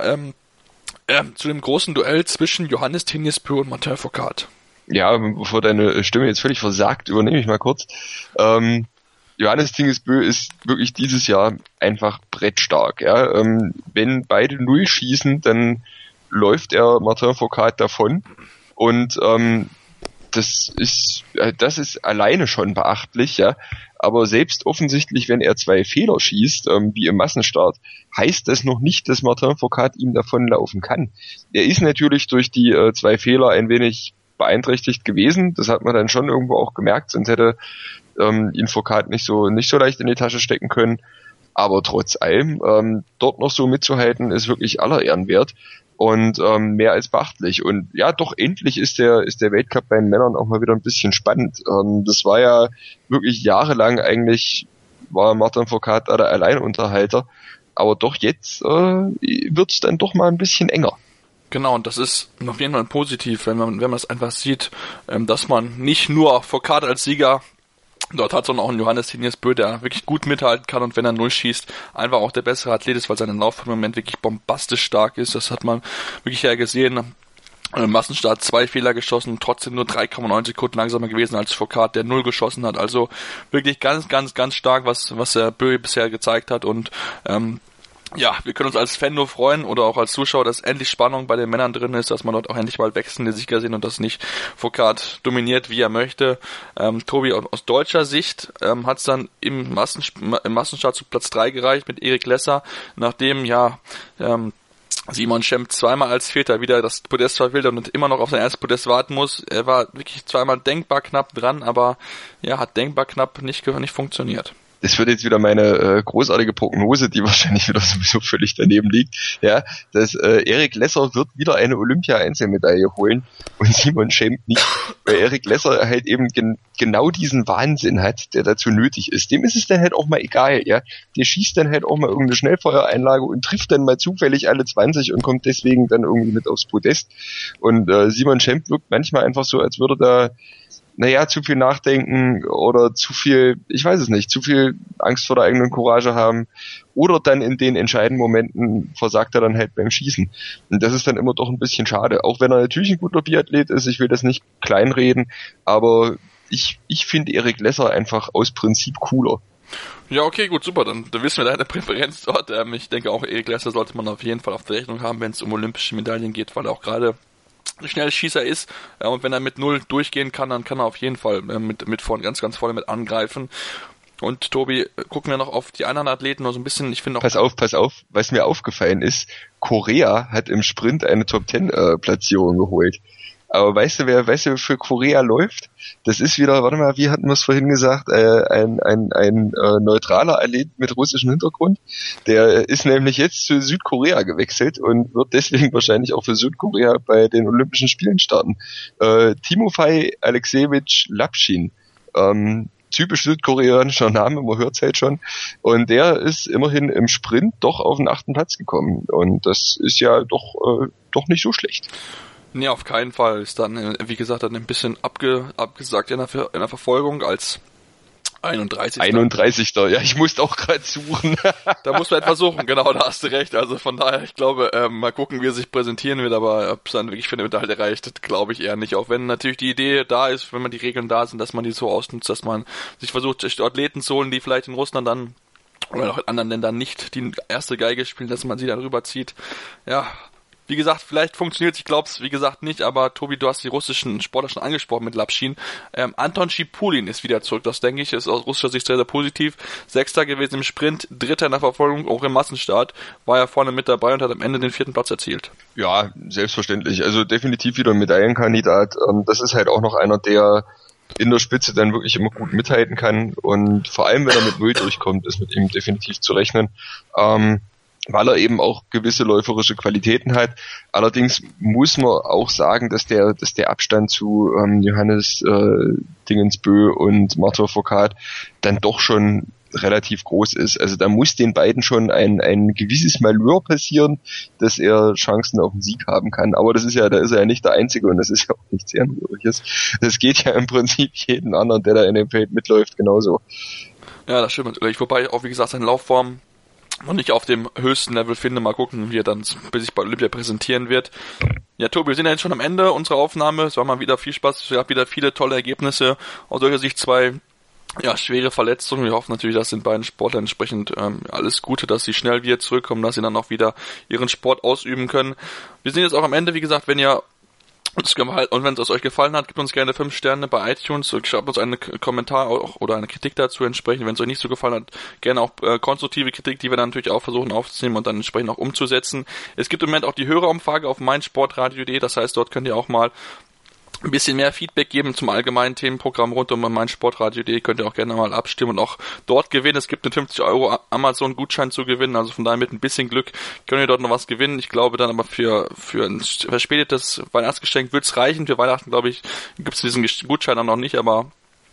zu dem großen Duell zwischen Johannes Tingesbö und Martin Fourcade. Ja, bevor deine Stimme jetzt völlig versagt, übernehme ich mal kurz. Johannes Tingesbö ist wirklich dieses Jahr einfach brettstark. Ja? Wenn beide 0 schießen, dann läuft er Martin Fourcade davon und das ist alleine schon beachtlich, ja. Aber selbst offensichtlich, wenn er 2 Fehler schießt, wie im Massenstart, heißt das noch nicht, dass Martin Fourcade ihm davonlaufen kann. Er ist natürlich durch die 2 Fehler ein wenig beeinträchtigt gewesen. Das hat man dann schon irgendwo auch gemerkt, sonst hätte ihn Fourcade nicht so leicht in die Tasche stecken können. Aber trotz allem, dort noch so mitzuhalten, ist wirklich aller Ehren wert. Und mehr als beachtlich. Und ja, doch endlich ist der Weltcup bei den Männern auch mal wieder ein bisschen spannend. Das war ja wirklich jahrelang eigentlich, war Martin Fourcade da der Alleinunterhalter. Aber doch jetzt wird's dann doch mal ein bisschen enger. Genau, und das ist auf jeden Fall positiv, wenn man es einfach sieht, dass man nicht nur Foucault als Sieger dort hat, sondern auch einen Johannes Tinius Bö, der wirklich gut mithalten kann und wenn er 0 schießt, einfach auch der bessere Athlet ist, weil sein Lauf im Moment wirklich bombastisch stark ist. Das hat man wirklich ja gesehen. Im Massenstart 2 Fehler geschossen, trotzdem nur 3,9 Sekunden langsamer gewesen als Foucault, der 0 geschossen hat. Also wirklich ganz, ganz, ganz stark, was der Bö bisher gezeigt hat und ja, wir können uns als Fan nur freuen oder auch als Zuschauer, dass endlich Spannung bei den Männern drin ist, dass man dort auch endlich mal wechselnde Sieger sehen und dass nicht Foucault dominiert, wie er möchte. Tobi, aus deutscher Sicht hat es dann im Massenstart zu Platz 3 gereicht mit Erik Lesser, nachdem Simon Schemp zweimal als Vierter wieder das Podest verwildert und immer noch auf sein erstes Podest warten muss. Er war wirklich zweimal denkbar knapp dran, aber ja, hat denkbar knapp nicht funktioniert. Das wird jetzt wieder meine großartige Prognose, die wahrscheinlich wieder sowieso völlig daneben liegt, ja, dass Erik Lesser wird wieder eine Olympia-Einzelmedaille holen und Simon Schemp nicht, weil Erik Lesser halt eben genau diesen Wahnsinn hat, der dazu nötig ist. Dem ist es dann halt auch mal egal, ja. Der schießt dann halt auch mal irgendeine Schnellfeuereinlage und trifft dann mal zufällig alle 20 und kommt deswegen dann irgendwie mit aufs Podest. Und Simon Schemp wirkt manchmal einfach so, als würde da zu viel nachdenken oder zu viel, ich weiß es nicht, zu viel Angst vor der eigenen Courage haben oder dann in den entscheidenden Momenten versagt er dann halt beim Schießen. Und das ist dann immer doch ein bisschen schade, auch wenn er natürlich ein guter Biathlet ist, ich will das nicht kleinreden, aber ich finde Erik Lesser einfach aus Prinzip cooler. Ja, okay, gut, super, dann wissen wir deine Präferenz dort. Ich denke auch, Erik Lesser sollte man auf jeden Fall auf der Rechnung haben, wenn es um olympische Medaillen geht, weil er auch gerade Schnellschießer ist, und wenn er mit 0 durchgehen kann, dann kann er auf jeden Fall mit vorne ganz, ganz vorne mit angreifen. Und Tobi, gucken wir noch auf die anderen Athleten, noch so ein bisschen, ich finde auch... Pass auf, was mir aufgefallen ist, Korea hat im Sprint eine Top-10 Platzierung geholt. Aber weißt du, wer für Korea läuft? Das ist wieder, warte mal, wie hatten wir es vorhin gesagt, ein neutraler Athlet mit russischem Hintergrund. Der ist nämlich jetzt zu Südkorea gewechselt und wird deswegen wahrscheinlich auch für Südkorea bei den Olympischen Spielen starten. Timofei Alexejewitsch Lapshin. Typisch südkoreanischer Name, man hört es halt schon. Und der ist immerhin im Sprint doch auf den 8. Platz gekommen. Und das ist ja doch nicht so schlecht. Nee, auf keinen Fall. Ist dann, wie gesagt, dann ein bisschen abgesagt in der Verfolgung als 31. 31. Ja, ich musste auch gerade suchen. Da muss man etwas suchen, genau, da hast du recht. Also von daher, ich glaube, mal gucken, wie er sich präsentieren wird, aber ob es dann wirklich für eine Medaille reicht, glaube ich eher nicht. Auch wenn natürlich die Idee da ist, wenn man die Regeln da sind, dass man die so ausnutzt, dass man sich versucht, Athleten zu holen, die vielleicht in Russland dann oder auch in anderen Ländern nicht die erste Geige spielen, dass man sie dann rüberzieht. Ja, wie gesagt, vielleicht funktioniert es, ich glaube es, wie gesagt, nicht, aber Tobi, du hast die russischen Sportler schon angesprochen mit Lapshin. Anton Schipulin ist wieder zurück, das denke ich, ist aus russischer Sicht sehr, sehr positiv. 6. gewesen im Sprint, 3. in der Verfolgung, auch im Massenstart, war er vorne mit dabei und hat am Ende den 4. Platz erzielt. Ja, selbstverständlich, also definitiv wieder ein Medaillenkandidat. Das ist halt auch noch einer, der in der Spitze dann wirklich immer gut mithalten kann und vor allem, wenn er mit 0 durchkommt, ist mit ihm definitiv zu rechnen. Weil er eben auch gewisse läuferische Qualitäten hat. Allerdings muss man auch sagen, dass der Abstand zu Johannes Dingensbö und Martin Foucault dann doch schon relativ groß ist. Also da muss den beiden schon ein gewisses Malheur passieren, dass er Chancen auf den Sieg haben kann. Aber da ist er ja nicht der Einzige und das ist ja auch nichts Ehrenrühriges. Das geht ja im Prinzip jeden anderen, der da in dem Feld mitläuft, genauso. Ja, das stimmt natürlich. Wobei auch, wie gesagt, seine Laufform noch nicht auf dem höchsten Level finde. Mal gucken, wie er dann sich bei Olympia präsentieren wird. Ja, Tobi, wir sind ja jetzt schon am Ende unserer Aufnahme. Es war mal wieder viel Spaß. Es gab wieder viele tolle Ergebnisse. Aus solcher Sicht 2 schwere Verletzungen. Wir hoffen natürlich, dass den beiden Sportlern entsprechend alles Gute, dass sie schnell wieder zurückkommen, dass sie dann auch wieder ihren Sport ausüben können. Wir sind jetzt auch am Ende, wie gesagt, wenn wenn es euch gefallen hat, gebt uns gerne 5 Sterne bei iTunes und schreibt uns einen Kommentar oder eine Kritik dazu entsprechend. Wenn es euch nicht so gefallen hat, gerne auch konstruktive Kritik, die wir dann natürlich auch versuchen aufzunehmen und dann entsprechend auch umzusetzen. Es gibt im Moment auch die Hörerumfrage auf meinsportradio.de, das heißt, dort könnt ihr auch mal ein bisschen mehr Feedback geben zum allgemeinen Themenprogramm rund um meinsportradio.de, könnt ihr auch gerne mal abstimmen und auch dort gewinnen. Es gibt einen 50 € Amazon-Gutschein zu gewinnen, also von daher mit ein bisschen Glück könnt ihr dort noch was gewinnen. Ich glaube dann aber für ein verspätetes Weihnachtsgeschenk wird es reichen. Für Weihnachten, glaube ich, gibt es diesen Gutschein dann noch nicht, aber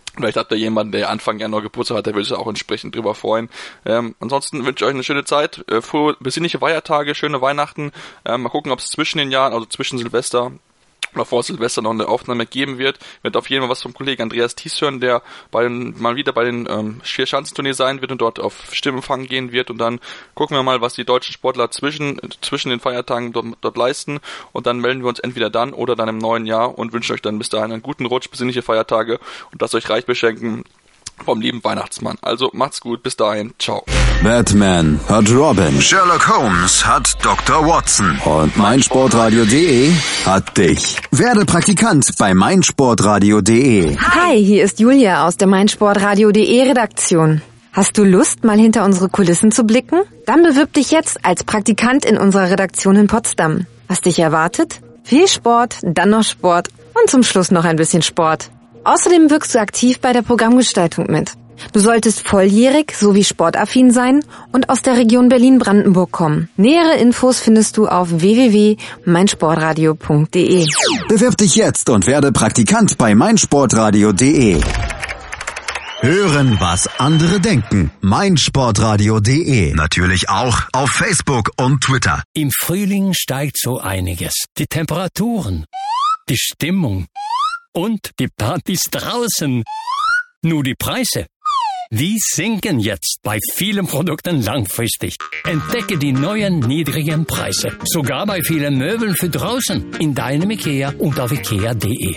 Vielleicht habt ihr jemanden, der Anfang Januar Geburtstag hat, der will sich auch entsprechend drüber freuen. Ansonsten wünsche ich euch eine schöne Zeit, frohe, besinnliche Feiertage, schöne Weihnachten. Mal gucken, ob es zwischen den Jahren, also zwischen Silvester oder vor Silvester noch eine Aufnahme geben wird. Wird auf jeden Fall was vom Kollegen Andreas Thies hören, der mal wieder bei den Vierschanzenturnier sein wird und dort auf Stimmempfang gehen wird. Und dann gucken wir mal, was die deutschen Sportler zwischen den Feiertagen dort leisten. Und dann melden wir uns entweder dann oder dann im neuen Jahr und wünschen euch dann bis dahin einen guten Rutsch, besinnliche Feiertage und lasst euch reich beschenken vom lieben Weihnachtsmann. Also macht's gut, bis dahin, ciao. Batman hat Robin. Sherlock Holmes hat Dr. Watson. Und meinsportradio.de hat dich. Werde Praktikant bei meinsportradio.de. Hi, hier ist Julia aus der meinsportradio.de Redaktion. Hast du Lust, mal hinter unsere Kulissen zu blicken? Dann bewirb dich jetzt als Praktikant in unserer Redaktion in Potsdam. Was dich erwartet? Viel Sport, dann noch Sport und zum Schluss noch ein bisschen Sport. Außerdem wirkst du aktiv bei der Programmgestaltung mit. Du solltest volljährig sowie sportaffin sein und aus der Region Berlin-Brandenburg kommen. Nähere Infos findest du auf www.meinsportradio.de. Bewirb dich jetzt und werde Praktikant bei meinsportradio.de. Hören, was andere denken. meinsportradio.de. Natürlich auch auf Facebook und Twitter. Im Frühling steigt so einiges. Die Temperaturen, die Stimmung und die Partys draußen. Nur die Preise, die sinken jetzt bei vielen Produkten langfristig. Entdecke die neuen niedrigen Preise. Sogar bei vielen Möbeln für draußen. In deinem IKEA und auf ikea.de.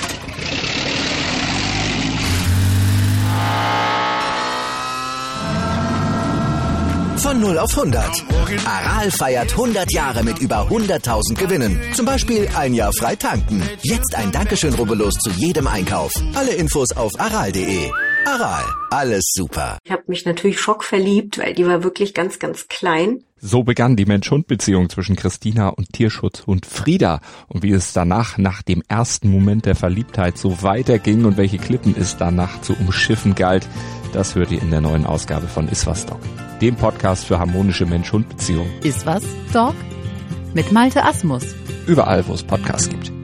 Von 0 auf 100. Aral feiert 100 Jahre mit über 100.000 Gewinnen. Zum Beispiel ein Jahr frei tanken. Jetzt ein Dankeschön, rubbellos zu jedem Einkauf. Alle Infos auf aral.de. Aral, alles super. Ich habe mich natürlich schockverliebt, weil die war wirklich ganz, ganz klein. So begann die Mensch-Hund-Beziehung zwischen Christina und Tierschutzhund Frieda. Und wie es danach, nach dem ersten Moment der Verliebtheit, so weiterging und welche Klippen es danach zu umschiffen galt, das hört ihr in der neuen Ausgabe von Iswas Dog, dem Podcast für harmonische Mensch-Hund-Beziehungen. Iswas Dog? Mit Malte Asmus. Überall, wo es Podcasts gibt.